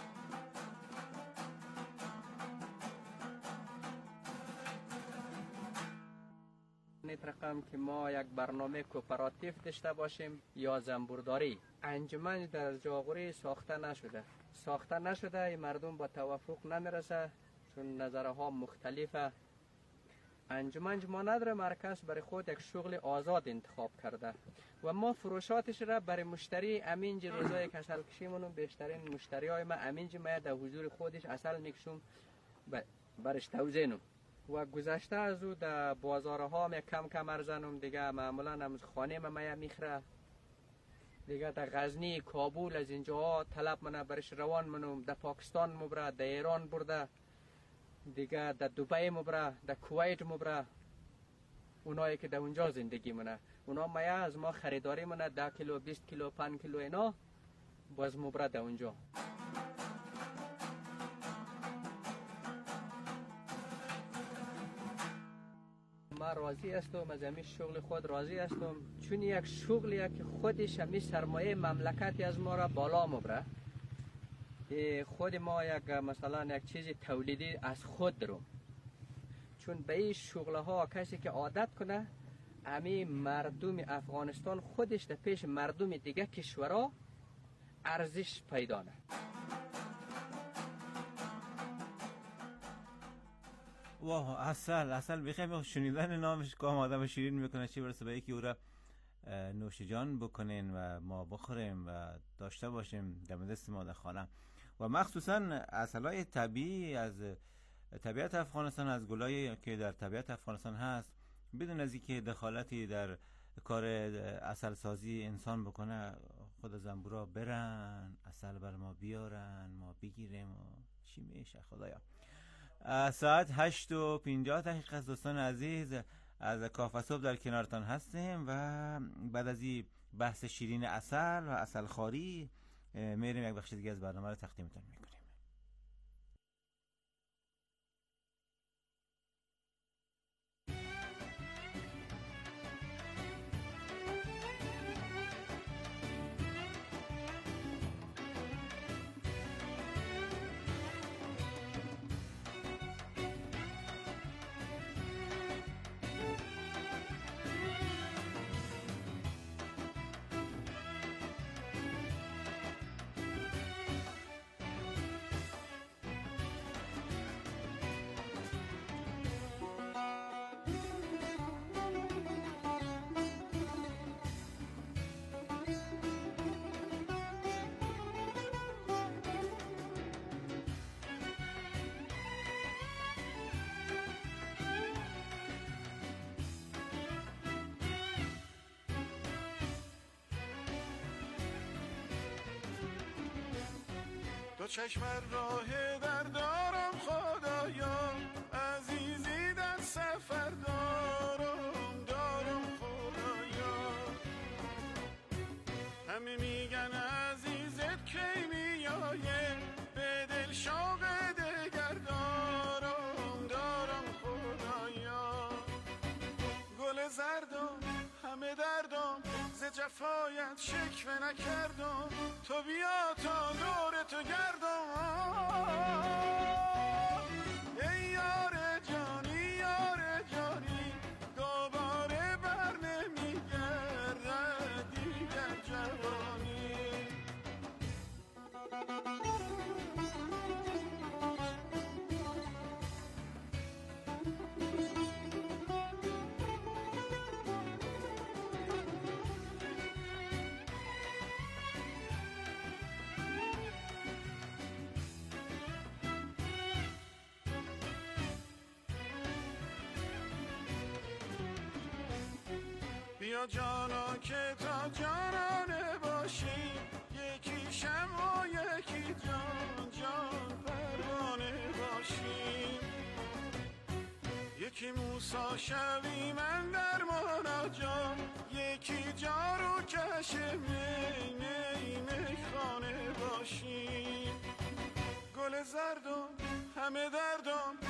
نیت رقم که ما یک برنامه کوپراتیو داشته باشیم یا زنبورداری، انجمن در جاغوری ساخته نشده ساخته نشده این مردم با توافق نمیرسه چون نظرها مختلفه. انجمن ما نداره، مرکز برای خود یک شغل آزاد انتخاب کرده و ما فروشاتش را برای مشتری امینج روزای که اصل کشیمونم بیشترین مشتری های ما امینج ما در حضور خودش اصل میکشم برش توزینم و گذشته از او در بازارها هم کم کم ارزنم دیگه. معمولا هم خانه ما میخره دیگه. در غزنی کابل از اینجا طلب منه برش روان منم، در پاکستان مبره، در ایران برده دیگه، در دبی مبره، در کویت مبره. اونایی که در اونجا زندگی منه اونا ما از ما خریداری منه ده کیلو بیست کیلو پنج کیلو اینا باز مبره در اونجا. من راضی هستم از همین شغل خود راضی هستم، چون یک شغلیه که خودش همین سرمایه مملکتی از ما را بالا مبره. خود ما یک مثلا یک چیزی تولیدی از خود دارم، چون به این شغلها کسی که عادت کنه همین مردم افغانستان خودش در پیش مردم دیگه کشورها ارزش پیدا نه. واه اصل اصل بخیر شنیدن نامش که آدم شیرین میکنه، چه برسه به یکی او را نوش جان بکنین و ما بخوریم و داشته باشیم دم دست ما در خانه. و مخصوصا اصلای طبیعی از طبیعت افغانستان، از گلایی که در طبیعت افغانستان هست، بدون از اینکه دخالتی در کار اصل سازی انسان بکنه، خود زنبورا برن اصل بر ما بیارن ما بگیریم و چی میشه خدایا. ساعت هشت و پنجاه دقیقه دوستان عزیز از کافه صبح در کنارتان هستیم و بعد از این بحث شیرین عسل و عسل خواری میریم یک بخش دیگه از برنامه رو تقدیمتون میکنیم. دو چشم راه در دارم خدایا، عزیزی در سفر دارم دارم خدایا. همه میگن عزیزت کی میایه، به دل شوق دگر دارم دارم خدایا. گل زردم همه دردم ز جفایت شکوه نکردم، تو بیا تا دور تو گردم. ای یار جانی یار جانی، دوباره بر نمیگردد دیگر جوانی. بیا جانا که تا جانانه باشی، یکی شمع و یکی جان جان پروانه باشی. یکی موسی شوی من در مناجات، یکی جارو کش می می میخانه باشی. گل زردم همه دردم